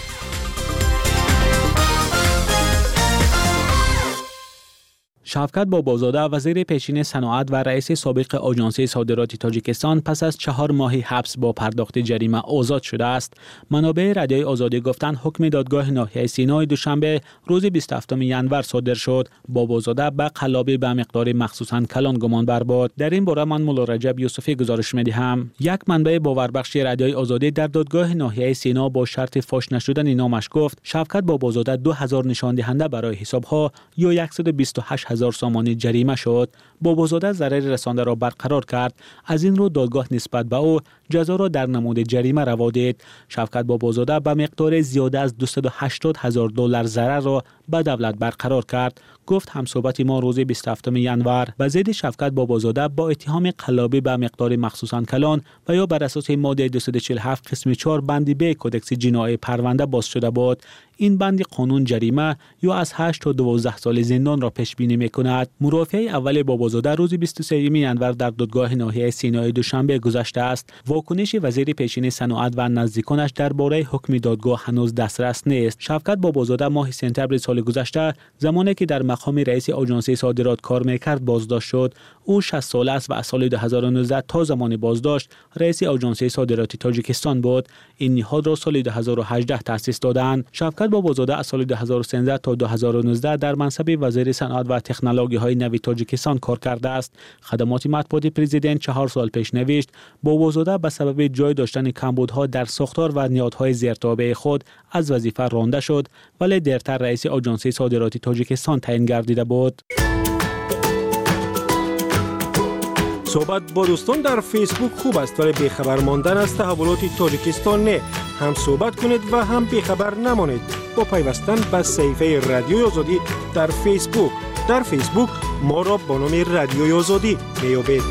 شفقت بابازاده وزیر پیشین صنعت و رئیس سابق آژانس صادرات تاجیکستان پس از 4 ماهی حبس با پرداخت جریمه آزاد شده است. منابع رادیوی آزادی گفتند حکم دادگاه ناحیه سینای دوشنبه روز 27 ژانویه صادر شد. بابازاده به قلابی به مقدار مخصوصاً کلان گمانبر بود. در این باره من مولا رجب یوسفی گزارش می‌دهم. یک منبع باوربخش رادیوی آزادی در دادگاه ناحیه سینا با شرط فاش نشدن نامش گفت شفقت بابازاده 2000 نشان دهنده برای حساب‌ها یا 128000 سامانه جریمه شد. بابازاده ضرر رسانده را برقرار کرد. از این رو دادگاه نسبت به او جزا را در نمود جریمه روا دید. شفقت بابازاده به مقدار زیاده از $280,000 ضرر را به دولت برقرار کرد. گفت همصحبت ما روز 27 ژانویه به ضد شفقت بابازاده با اتهام قلابی به مقدار مخصوصاً کلان و یا بر اساس ماده 247 قسم 4 بند ب کدکس جنایی پرونده باز شده بود. این بند قانون جریمه یا از 8 تا 12 سال زندان را پیش بینی می‌کند. مرافعه اول بابازاده روز 23 ژانویه در دادگاه ناحیه سینای دوشنبه گذشته است. واکنش وزیر پیشین صنعت و نزدیکانش درباره حکم دادگاه هنوز دسترس نیست. شفقت بابازاده ماه سپتامبر سال گذشته زمانی که در مقام رئیس آژانس صادرات کار می‌کرد بازداشت شد. او 60 ساله است و از سال 2019 تا زمان بازداشت رئیس آژانس صادرات تاجیکستان بود. این نهاد را سال 2018 تأسیس دادند. شفقت بابازاده از سال 2013 تا 2019 در منصب وزیر صنعت و تکنولوژی‌های نوین تاجیکستان کار کرده است. خدمات مطبوعاتی پرزیدنت 4 سال پیش نوشت بابازاده به سبب جای داشتن کمبودها در ساختار و نهادهای زیرتابع خود از وظیفه رانده شد، ولی دیرتر رئیس آژانس صادرات تاجیکستان تعیین گردیده بود. صحبت با دوستان در فیسبوک خوب است ولی بیخبر ماندن از تحولات تاجیکستان نه. هم صحبت کنید و هم بیخبر نمانید با پیوستن به صفحه رادیوی آزادی در فیسبوک. در فیسبوک ما را با نام رادیوی آزادی میابید.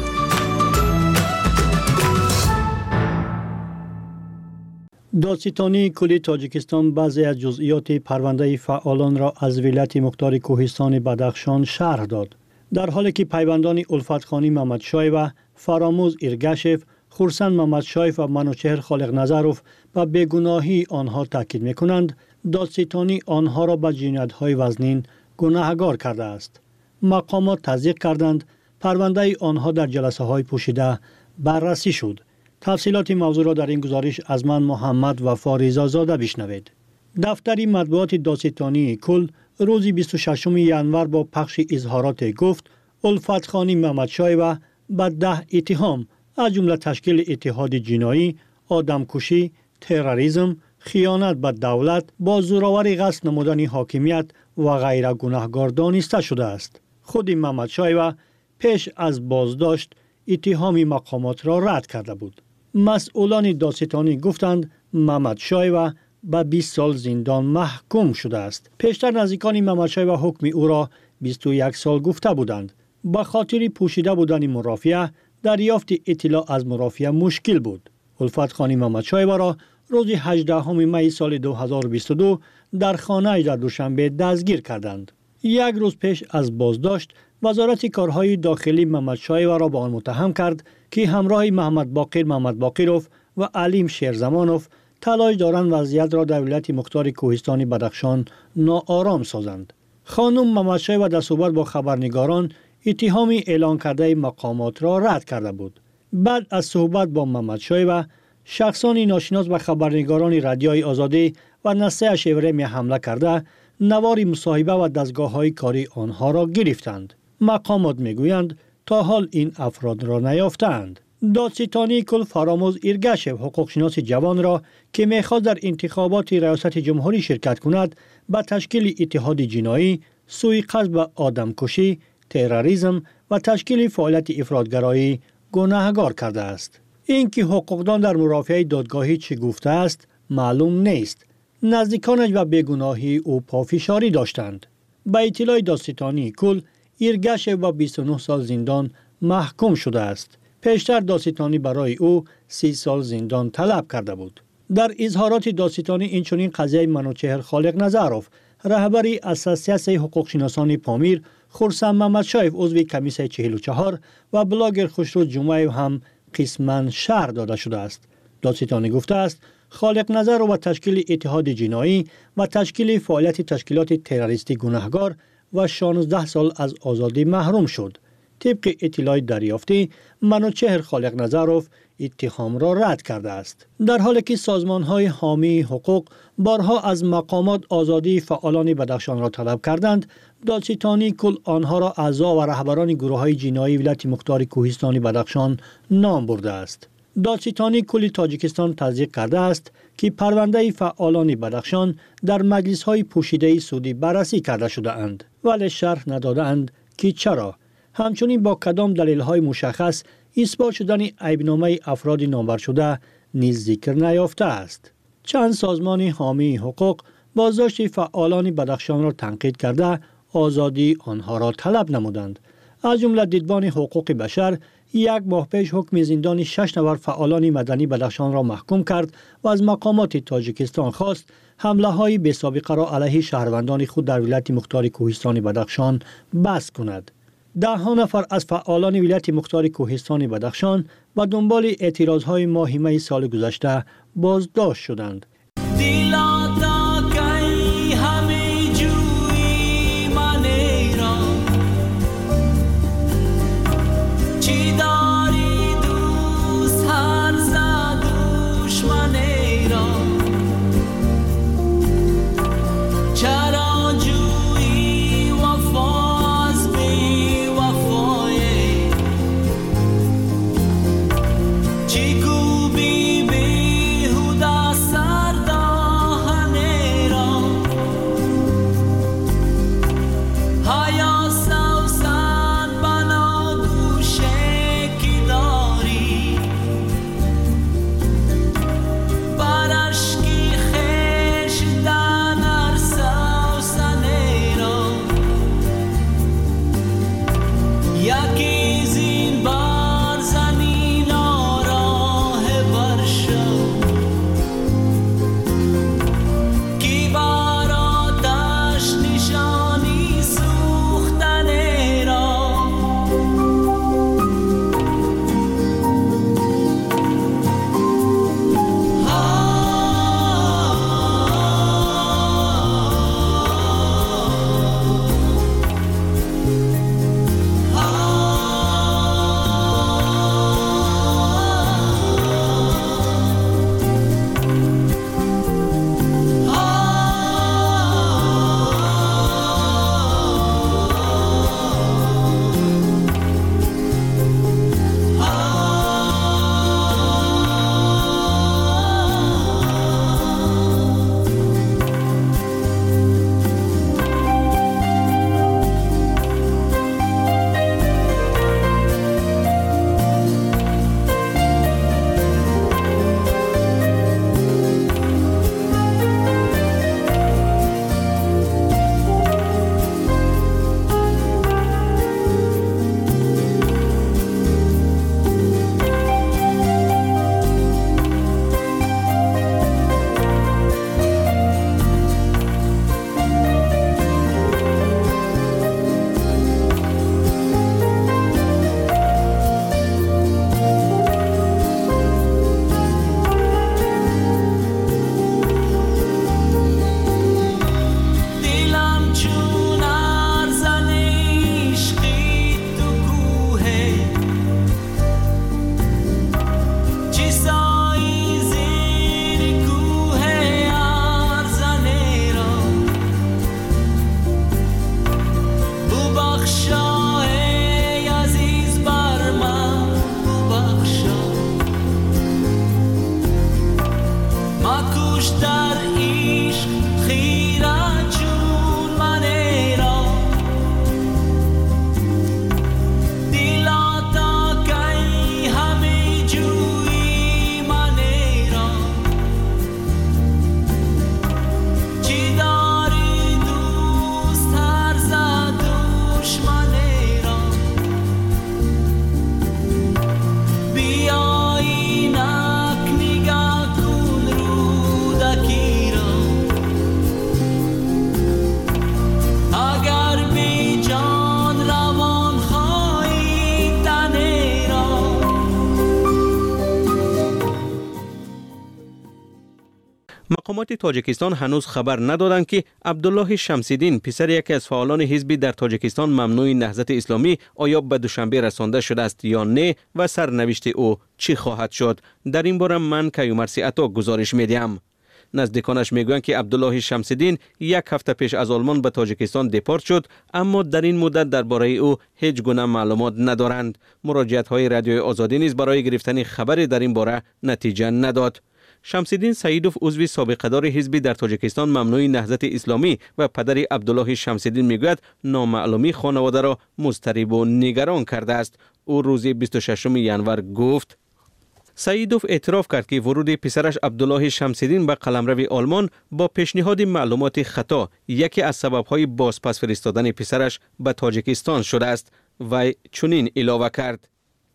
دادستانی کلی تاجیکستان بعضی از جزئیات پرونده فعالان را از ولایت مختار کوهستان بدخشان شرح داد. در حالی که پیوندان الفتخانی محمدشاه و فراموز ایرگشف، خورسند محمدشاه و منوچهر خالق نظروف و بیگناهی آنها تاکید می‌کنند، دادستانی آنها را به جنایت‌های وزنین گناهکار کرده است. مقامات تصدیق کردند پرونده آنها در جلسه‌های پوشیده بررسی شد. تفصیلات موضوع را در این گزارش از من محمد و فاریزا زاده بشنوید. دفتر مطبوعات دادستانی کل روز 26 ژانویه با پخش اظهارات گفت الفتخانی محمدشاه و به 10 اتهام از جمله تشکیل اتحاد جنایی، آدمکشی، تروریسم، خیانت به دولت، با زورآوری قصد نمودن حاکمیت و غیره گناهکار دانسته شده است. خود محمدشاه و پیش از بازداشت اتهام مقامات را رد کرده بود. مسئولان دادستانی گفتند محمدشاه و به 20 سال زندان محکوم شده است. پیشتر نزدیکان محمدشاه و حکم او را 21 سال گفته بودند. به خاطر پوشیده بودن مرافعه دریافت اطلاع از مرافعه مشکل بود. الفتخانی محمدشاه را روز 18 می سال 2022 در خانه در دوشنبه دستگیر کردند. یک روز پیش از بازداشت وزارت کارهای داخلی محمدشاه را با آن متهم کرد که همراه محمد باقروف و علیم شیرزمانوف تلاش دارند وضعیت را در ولایت مختار کوهستان بدخشان ناآرام سازند. خانم محمدشاه و در صحبت با خبرنگاران اتهامی اعلان کرده مقامات را رد کرده بود. بعد از صحبت با محمدشاه و شخصان ناشناس و خبرنگاران رادیوی آزادی و نسل شیورمی حمله کرده نوار مصاحبه و دستگاه‌های کاری آنها را گرفتند. مقامات میگویند تا حال این افراد را نیافتند. دادستانی کل فراموز ایرگشو حقوقشناس جوان را که میخواست در انتخابات ریاست جمهوری شرکت کند به تشکیل اتحاد جنایی، سوءقصد به آدمکشی، تروریسم و تشکیل فعالیت افراطگرایی گناهکار کرده است. اینکه حقوقدان در مرافعه دادگاهی چه گفته است معلوم نیست. نزدیکانش و بیگناهی او پافشاری داشتند. به اطلاع دادستانی کل ایرگشو با 29 سال زندان محکوم شده است. پیشتر دادستانی برای او 30 سال زندان طلب کرده بود. در اظهارات دادستانی اینچنین قضیه منوچهر خالق نظروف رهبری اساسیاسیون حقوقشناسان پامیر، خرسند محمدشایف عضو کمیسیون 44 و بلاگر خسرو جمعه هم قسماً شرح داده شده است. دادستانی گفته است خالق نظر و تشکیل اتحاد جنایی و تشکیل فعالیت تشکیلات تروریستی گناهکار و 16 سال از آزادی محروم شد. طبق اطلاع دریافتی منوچهر خالق نظروف اتهام را رد کرده است. در حالی که سازمان‌های حامی حقوق بارها از مقامات آزادی فعالان بدخشان را طلب کردند، دادستانی کل آنها را اعضا و رهبران گروه‌های جنایی ولایت مختار کوهستان بدخشان نام برده است. دادستانی کل تاجیکستان تصدیق کرده است که پرونده فعالان بدخشان در مجلس‌های پوشیده سعودی بررسی کرده شده اند، ولی شرح ندادند که چرا. همچنین با کدام دلیل‌های مشخص اثبات شدن عیبنامه افراد نامبر شده نیز ذکر نیافته است. چند سازمان حامی حقوق بازداشت فعالان بدخشان را تنقید کرده آزادی آنها را طلب نمودند. از جمله دیدبان حقوق بشر 1 ماه پیش حکم زندان 6 نفر فعالان مدنی بدخشان را محکوم کرد و از مقامات تاجیکستان خواست حمله های بی سابقه را علیه شهروندان خود در ولایت مختار کوهستان بدخشان بس کند. 10 نفر از فعالان ولایت مختار کوهستان بدخشان و دنبال اعتراضهای ماه سال گذشته بازداشت شدند. مقامات تاجیکستان هنوز خبر ندادند که عبدالله شمسیدین پسر یکی از فعالان حزبی در تاجیکستان ممنوع نهضت اسلامی آیا به دوشنبه رسانده شده است یا نه و سرنوشت او چی خواهد شد. در این باره من کیومرثی عطا گزارش میدیم. نزدیکانش میگویند که عبدالله شمسیدین یک هفته پیش از آلمان به تاجیکستان دپارت شد، اما در این مدت درباره او هیچ گونه معلومات ندارند. مراجعت های رادیوی آزادی نیز برای گرفتن خبری در این باره نتیجه نداد. شمسیدین سعیدوف عضو سابقه‌دار حزبی در تاجیکستان ممنوع نهضت اسلامی و پدر عبدالله شمسیدین میگوید نامعلومی خانواده را مضطرب و نگران کرده است. او روز 26 ینور گفت. سعیدوف اعتراف کرد که ورود پسرش عبدالله شمسیدین به قلمرو آلمان با پیشنهاد معلومات خطا یکی از سبب‌های بازپس فرستادن پسرش به تاجیکستان شده است و چنین اضافه کرد.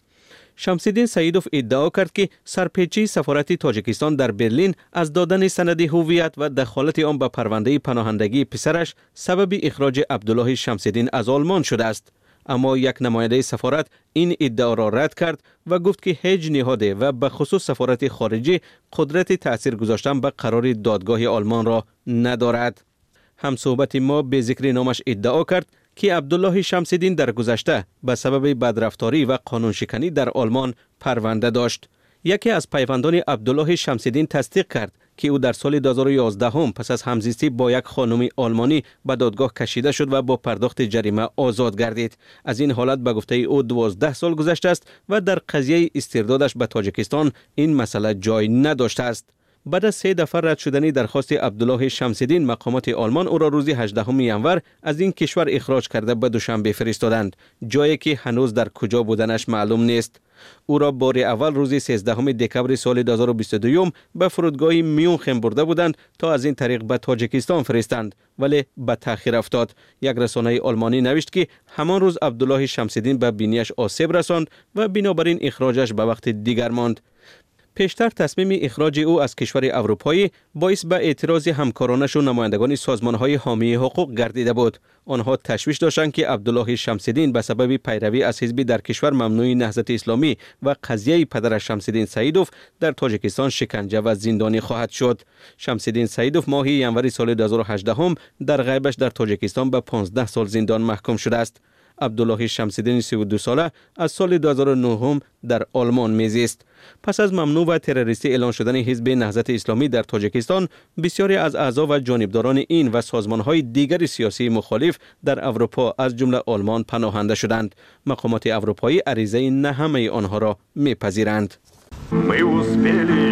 شمسیدین سعیدوف ادعا کرد که سرپیچی سفارت تاجیکستان در برلین از دادن سند هویت و دخالت آن به پرونده پناهندگی پسرش سبب اخراج عبدالله شمسیدین از آلمان شده است. اما یک نماینده سفارت این ادعا را رد کرد و گفت که هیچ نهاده و به خصوص سفارت خارجی قدرت تأثیر گذاشتن به قرار دادگاه آلمان را ندارد. همصحبت ما به ذکر نامش ادعا کرد که عبدالله شمسیدین در گذشته به سبب بدرفتاری و قانون شکنی در آلمان پرونده داشت. یکی از پیوندان عبدالله شمسیدین تصدیق کرد که او در سال 2011 پس از همزیستی با یک خانم آلمانی به دادگاه کشیده شد و با پرداخت جریمه آزاد گردید. از این حالت به گفته او 12 سال گذشته است و در قضیه استردادش به تاجیکستان این مسئله جای نداشته است. بعد از 3 دفعه رد شدن درخواست عبدالله شمسیدین، مقامات آلمان او را روز 18 ینور از این کشور اخراج کرده به دوشنبه فرستادند، جایی که هنوز در کجا بودنش معلوم نیست. او را بار اول روز 13 دکبر سال 2022 به فرودگاه میونخن برده بودند تا از این طریق به تاجیکستان فرستند، ولی به تأخیر افتاد. یک رسانه آلمانی نوشت که همان روز عبدالله شمسیدین به بینیش آسیب رساند و بنابراین اخراجش به وقت دیگر ماند. پیشتر تصمیم اخراج او از کشور اروپایی باعث به اعتراض همکارانش و نمایندگان سازمان‌های حامی حقوق گردیده بود. آنها تشویش داشتند که عبدالله شمسیدین به سبب پیروی از حزبی در کشور ممنوع نهضت اسلامی و قضیه پدرش شمسیدین سعیدوف در تاجیکستان شکنجه و زندانی خواهد شد. شمسیدین سعیدوف ماه ینور سال 2018 در غیبش در تاجیکستان به 15 سال زندان محکوم شده است. عبدالله شمسیدین 32 ساله از سال 2009 در آلمان میزیست. پس از ممنوع و تروریستی اعلان شدن حزب نهضت اسلامی در تاجیکستان، بسیاری از اعضا و جانبداران این و سازمان‌های دیگر سیاسی مخالف در اروپا از جمله آلمان پناهنده شدند. مقامات اروپایی عریضه نه همه آنها را میپذیرند. Мы успели,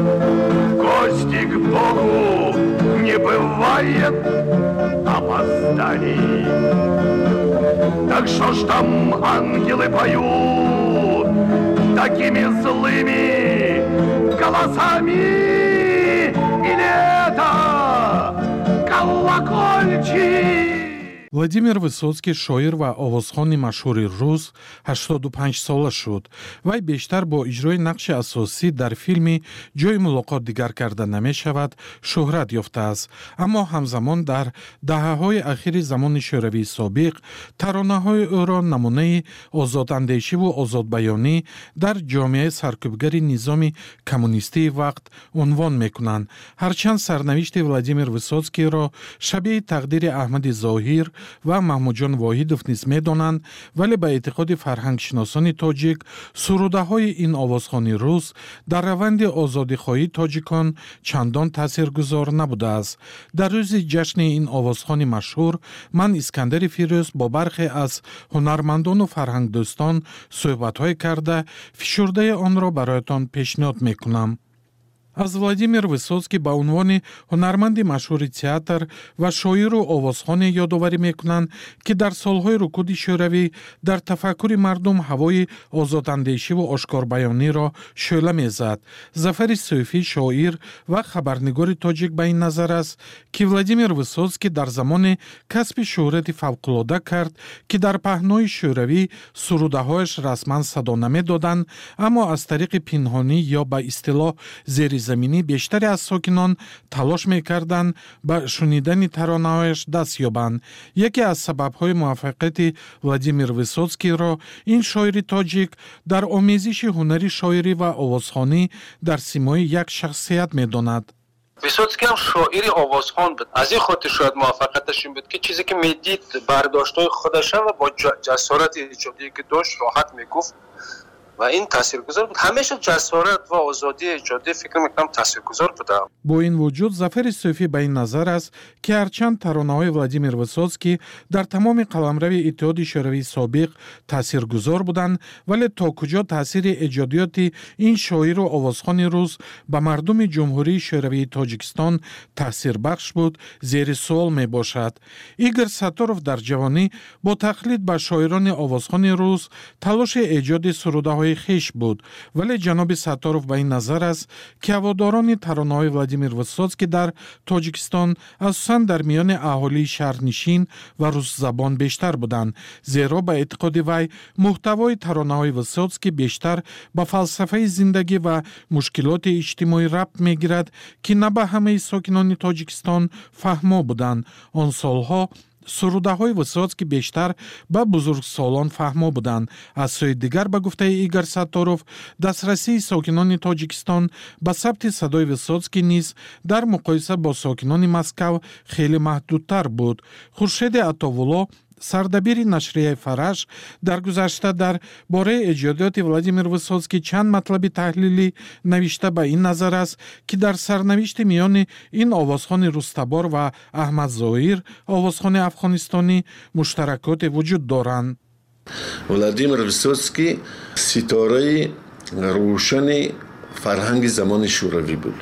гости к Богу, не бывает опозданий. Так что ж там ангелы поют такими злыми голосами? Или это колокольчик? владимир высоцкий шоир ва овозхони машҳури рус 85 сола шуд. вай бештар бо иҷрои нақши асосӣ дар филми ҷои мулоқот дигар карда намешавад шӯҳрат ёфтааст, аммо ҳамзамон дар даҳаҳои ахири замони шӯравии собиқ таронаҳои ӯро намунаи озодандешиву озодбаёнӣ дар ҷомеаи саркӯбгари низоми коммунистии вақт унвон мекунанд. ҳарчанд сарнавишти владимир высоцкийро шабеҳи тақдири аҳмади зоҳир ва маҳмудҷон воҳидов низ медонанд, вале ба эътиқоди фарҳангшиносони тоҷик сурудаҳои ин овозхони рус дар раванди озодихоҳии тоҷикон чандон таъсиргузор набудааст. дар рӯзи ҷашни ин овозхони машҳур ман искандари фирӯз бо бархе аз ҳунармандону фарҳангдӯстон суҳбатҳое карда фишурдаи онро бароятон пешниҳод мекунам. аз владимир высоцкий ба унвони ҳунарманди машҳури театр ва шоиру овозхоне ёдоварӣ мекунанд, ки дар солҳои рукуди шӯравӣ дар тафаккури мардум ҳавои озодандешиву ошкорбаёниро шӯъла мезад. зафари сӯфӣ шоир ва хабарнигори тоҷик ба ин назар аст, ки владимир высоцкий дар замоне касби шӯҳрати фавқулода кард, ки дар паҳнои шӯравӣ сурудаҳояш расман садо намедоданд, аммо аз тариқи пинҳонӣ ё ба истилоҳ зери заминӣ бештаре аз сокинон талош мекарданд ба шунидани таронаҳояш даст ёбанд. яке аз сабабҳои муваффақияти владимир высоцкийро ин шоири тоҷик дар омезиши ҳунари шоирӣ ва овозхонӣ дар симои як шахсият медонад. ویسوتسکی هم شاعر آوازخوان بود. از این خاطر شاید موفقیتش این بود که چیزی که میدید برداشت‌های خودش و با جسارت ایجادی که داشت راحت میگفت و این تاثیرگذار بود. همیشه جسارت و آزادی ایجادی فکر میکنم تاثیرگذار بوده. با این وجود ظفر صوفی به این نظر است که هرچند ترانه‌های ولادیمیر ویسوتسکی در تمام قلمرو اتحاد شوروی سابق تاثیرگذار بودند، ولی تا کجا تاثیر ایجادیات این شاعر و آوازخوان روس به مردم جمهوری شوروی تاجیکستان تاثیر بخش بود زیر سوال می باشد. ایگور ساتوروف در جوانی با تقلید به شاعران آوازخوان روس تلاش ایجاد سروده‌های خیش بود، ولی جناب ساتوروف به این نظر است که هواداران ترانه‌های ولادیمیر ویسوتسکی در تاجیکستان اساساً در میان اهالی شهرنشین و روس زبان بیشتر بودند، زیرا به اعتقاد وی محتوای ترانه‌های ویسوتسکی بیشتر به فلسفه زندگی و مشکلات اجتماعی ربط می‌گیرد که نه به همه ساکنان تاجیکستان فهمو بودند. آن سالها سروده‌های ویسوتسکی بیشتر به بزرگسالان فهمو بودند. از سوی دیگر به گفته ایگور ساتوروف دسترسی ساکنان تاجیکستان به ثبت صدای ویسوتسکی نیز در مقایسه با ساکنان مسکو خیلی محدودتر بود. خورشید عطاوالله سردبیر نشریه فرش در گذشته در باره ایجادات ولادیمیر ویسوتسکی چند مطلب تحلیلی نوشته به این نظر است که در سرنوشت میان این آوازخوان روستبار و احمد ظاهر آوازخوان افغانستانی مشترکات وجود دارند. ولادیمیر ویسوتسکی ستاره روشن فرهنگ زمان شوروی بود.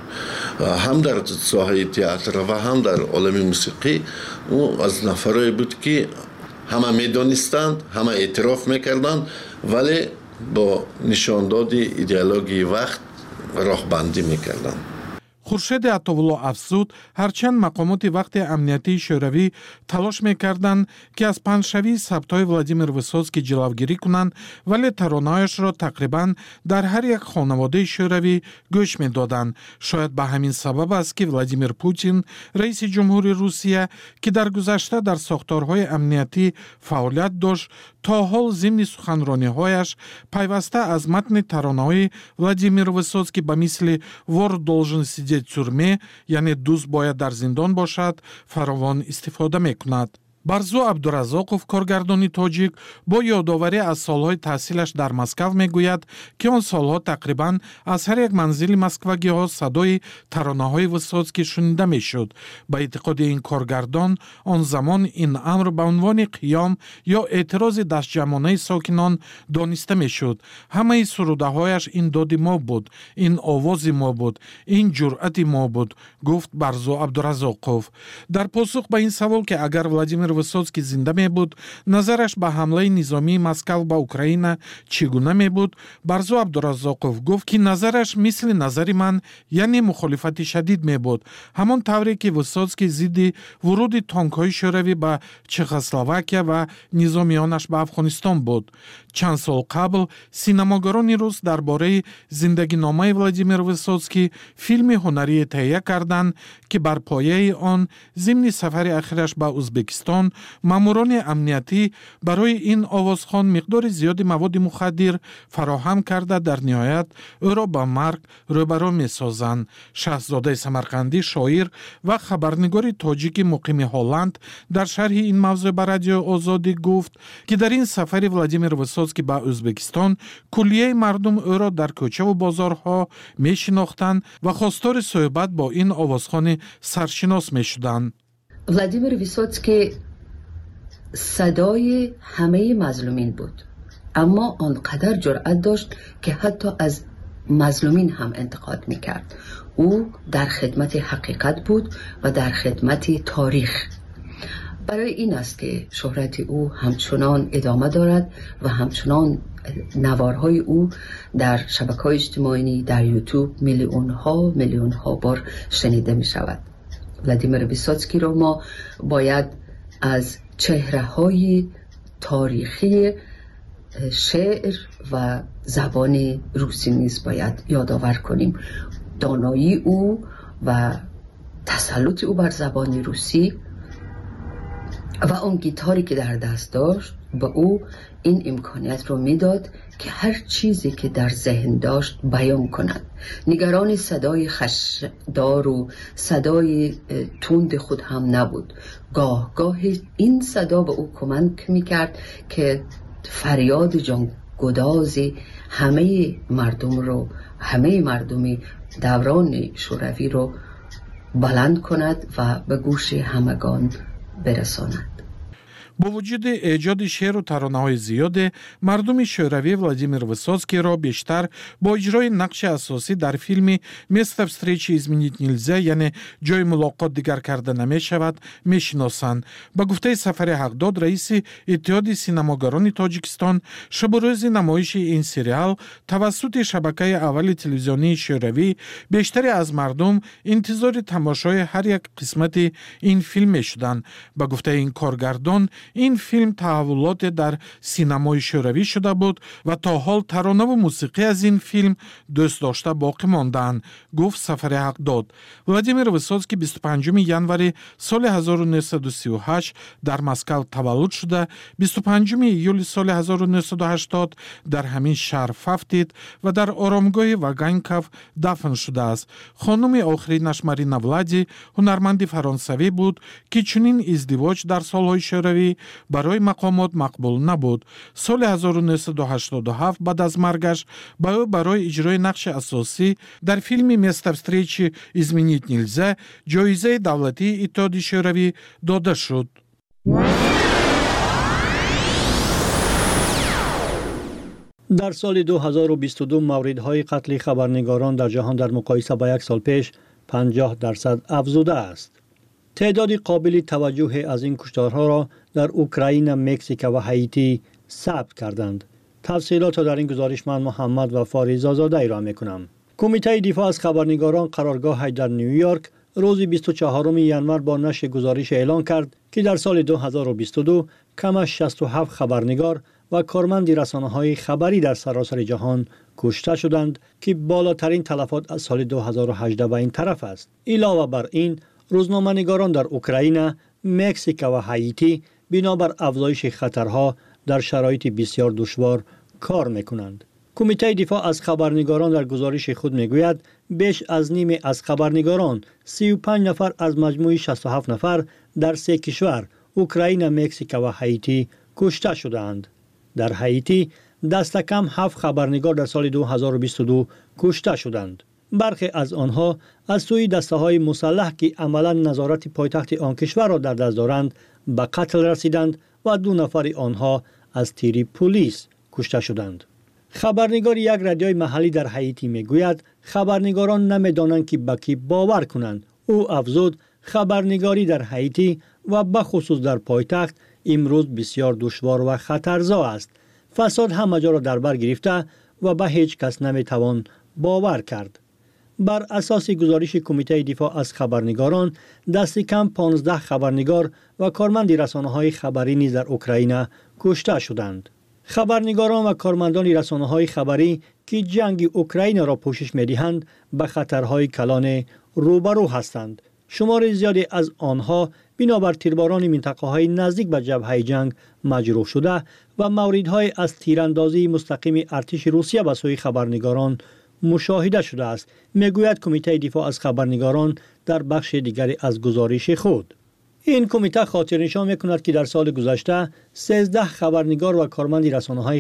هم در ساحه تئاتر و هم در عالم موسیقی او از نفرایی بود که همه میدانستند، همه اعتراف میکردند، ولی با نشانداد ایدئولوژی وقت راهبندی میکردند. خورشید عطاوالله افزود هرچند مقامات وقت امنیتی شوروی تلاش میکردند که از پنجشوی ثبت‌های ولادیمیر ویسوتسکی جلوگیری کنند، ولی ترانه‌هایش را تقریباً در هر یک خانواده شوروی گوش میدادند. شاید به همین سبب است که ولادیمیر پوتین رئیس جمهوری روسیه که در گذشته در ساختارهای امنیتی فعالیت داشت تا حال ضمن سخنرانی‌هایش پیوسته از متن ترانه‌های ولادیمیر ویسوتسکی به مثل «Вор должен сидеть в тюрьме», یعنی دوست باید در زندان باشد، فراوان استفاده میکند. барзу абдуразоқов коргардони тоҷик бо ёдоварӣ аз солҳои таҳсилаш дар москав мегӯяд ки он солҳо тақрибан аз ҳар як манзили москвагиҳо садои таронаҳои висоцкӣ шунида мешуд. ба эътиқоди ин коргардон он замон ин амр ба унвони қиём ё эътирози дастҷамонаи сокинон дониста мешуд. ҳамаи сурудаҳояш ин доди мо буд, ин овози мо буд, ин ҷуръати мо буд, гуфт барзу абдуразоқов. дар посух ба ин савол ки агар Владимир Высоцкий зинда мебуд, назараш ба ҳамлаи низомии Москав ба Украина чӣ гуна мебуд, барзу Абдуразоқов гуфт ки назараш мисли назари ман, яъне мухолифати шадид мебуд, ҳамон тавре ки Высоцкий зидди вуруди тонкҳои шӯравӣ ба Чехословакия ва низомиёнаш ба Афғонистон буд. чанд сол қабл синамогарони рус дар бораи зиндагиномаи Владимир Высоцкий филми ҳунарие таҳия карданд ки бар пояи он зимни сафари ахираш ба Узбекистон маъмурони амниятӣ барои ин овозхон миқдори зиёди маводи мухаддир фароҳам карда дар ниҳоят ӯро ба марг рӯбаро месозанд. Шаҳзодаи Самарқандӣ шоир ва хабарнигори тоҷики муқими Ҳолланд дар шарҳи ин мавзӯъ ба Радиои Озодӣ гуфт ки дар ин сафари Владимир Высоцкий ба Узбекистон куллияи мардум ӯро дар кӯчаву бозорҳо мешинохтанд ва хостори суҳбат бо ин овозхони саршинос мешуданд. Владимир Высоцкий صدای همه مظلومین بود، اما آنقدر جرأت داشت که حتی از مظلومین هم انتقاد میکرد. او در خدمت حقیقت بود و در خدمت تاریخ. برای این است که شهرت او همچنان ادامه دارد و همچنان نوارهای او در شبکه‌های اجتماعی، در یوتیوب میلیون ها بار شنیده می شود. ولادیمیر ویسوцкий را ما باید از چهره‌های تاریخی شعر و زبان روسی نیز باید یادآور کنیم. دانایی او و تسلط او بر زبان روسی و اون گیتاری که در دست داشت به او این امکانیت رو میداد که هر چیزی که در ذهن داشت بیان کند. نگران صدای خشدار و صدای تند خود هم نبود. گاه این صدا به او کمک میکرد که فریاد جانگداز همه مردم دوران شوروی رو بلند کند و به گوش همگان برساند. با وجود ایجاد شعر و ترانه‌های زیاد، مردم شوروی ولادیمیر وисоцкийро بیشتر با اجرای نقش اساسی در فیلم «Место встречи изменить нельзя» یعنی جای ملاقات دیگر کرده نمی‌شود می‌شناسند. با گفته سفر حقداد رئیس اتحاد سینماگران تاجیکستان، شب و روز نمایش این سریال توسط شبکه اول تلویزیونی شوروی بیشتری از مردم انتظار تماشای هر یک قسمت این فیلم می‌شدند. با گفته این کارگردان، این فیلم تحولات در سینمای شوروی شده بود و تا حال ترانه و موسیقی از این فیلم دوست داشته باقی ماندند، گفت سفر حقداد. ولادیمیر وисоцкий 25 январи سال 1938 در مسکو تولد شده، 25 ایول سال 1980 در همین شهر ففتید و در آرامگاه واگانکوف دفن شده است. خانم آخرینش مارینا ولادی هنرمند فرانسوی بود که چنین ازدواج در سالهای شوروی برای مقامات مقبول نبود. سال 1987 بعد از مرگش برای اجرای نقش اساسی در فیلم «Место встречи изменить нельзя» جایزه دولتی اتحاد شوروی داده شد. در سال 2022 موردهای قتل خبرنگاران در جهان در مقایسه با یک سال پیش 50% افزوده است. تعداد قابل توجه از این کشتارها را در اوکراین، مکزیک و هایتی ثبت کردند. تفصیلات را در این گزارش من محمد و فاریز آزاده ارائه می‌کنم. کمیته دفاع از خبرنگاران قرارگاه در نیویورک روز 24 ژانویه با نشر گزارش اعلان کرد که در سال 2022 کم از 67 خبرنگار و کارمند رسانه‌های خبری در سراسر جهان کشته شدند که بالاترین تلفات از سال 2018 به این طرف است. علاوه بر این، روزنامه‌نگاران در اوکراین، مکزیک و هایتی بنابر افزایش خطرها در شرایط بسیار دشوار کار می‌کنند. کمیته دفاع از خبرنگاران در گزارش خود میگوید بیش از نیم از خبرنگاران 35 نفر از مجموع 67 نفر در 3 کشور اوکراین، مکزیک و هایتی کشته شدند. در هایتی دست کم 7 خبرنگار در سال 2022 کشته شدند. برخی از آنها از سوی دسته‌های مسلح که عملاً نظارت پایتخت آن کشور را در دست دارند به قتل رسیدند و 2 نفر آنها از تیر پلیس کشته شدند. خبرنگار یک رادیوی محلی در هایتی میگوید خبرنگاران نمیدانند که به کی باور کنند. او افزود خبرنگاری در هایتی و به خصوص در پایتخت امروز بسیار دشوار و خطرزا است. فساد همه جا را در بر گرفته و به هیچ کس نمیتوان باور کرد. بر اساس گزارش کمیته دفاع از خبرنگاران، دست کم 15 خبرنگار و کارمند رسانه‌های خبری نیز در اوکراین کشته شدند. خبرنگاران و کارمندان رسانه‌های خبری که جنگ اوکراین را پوشش می‌دهند به خطرهای کلان روبرو هستند. شمار زیادی از آنها بنابر تیرباران منطقه‌های نزدیک به جبهه جنگ مجروح شده و موردهای از تیراندازی مستقیم ارتش روسیه به سوی خبرنگاران مشاهده شده است، میگوید کمیته دفاع از خبرنگاران در بخش دیگری از گزارش خود. این کمیته خاطرنشان میکند که در سال گذشته 13 خبرنگار و کارمند رسانه‌های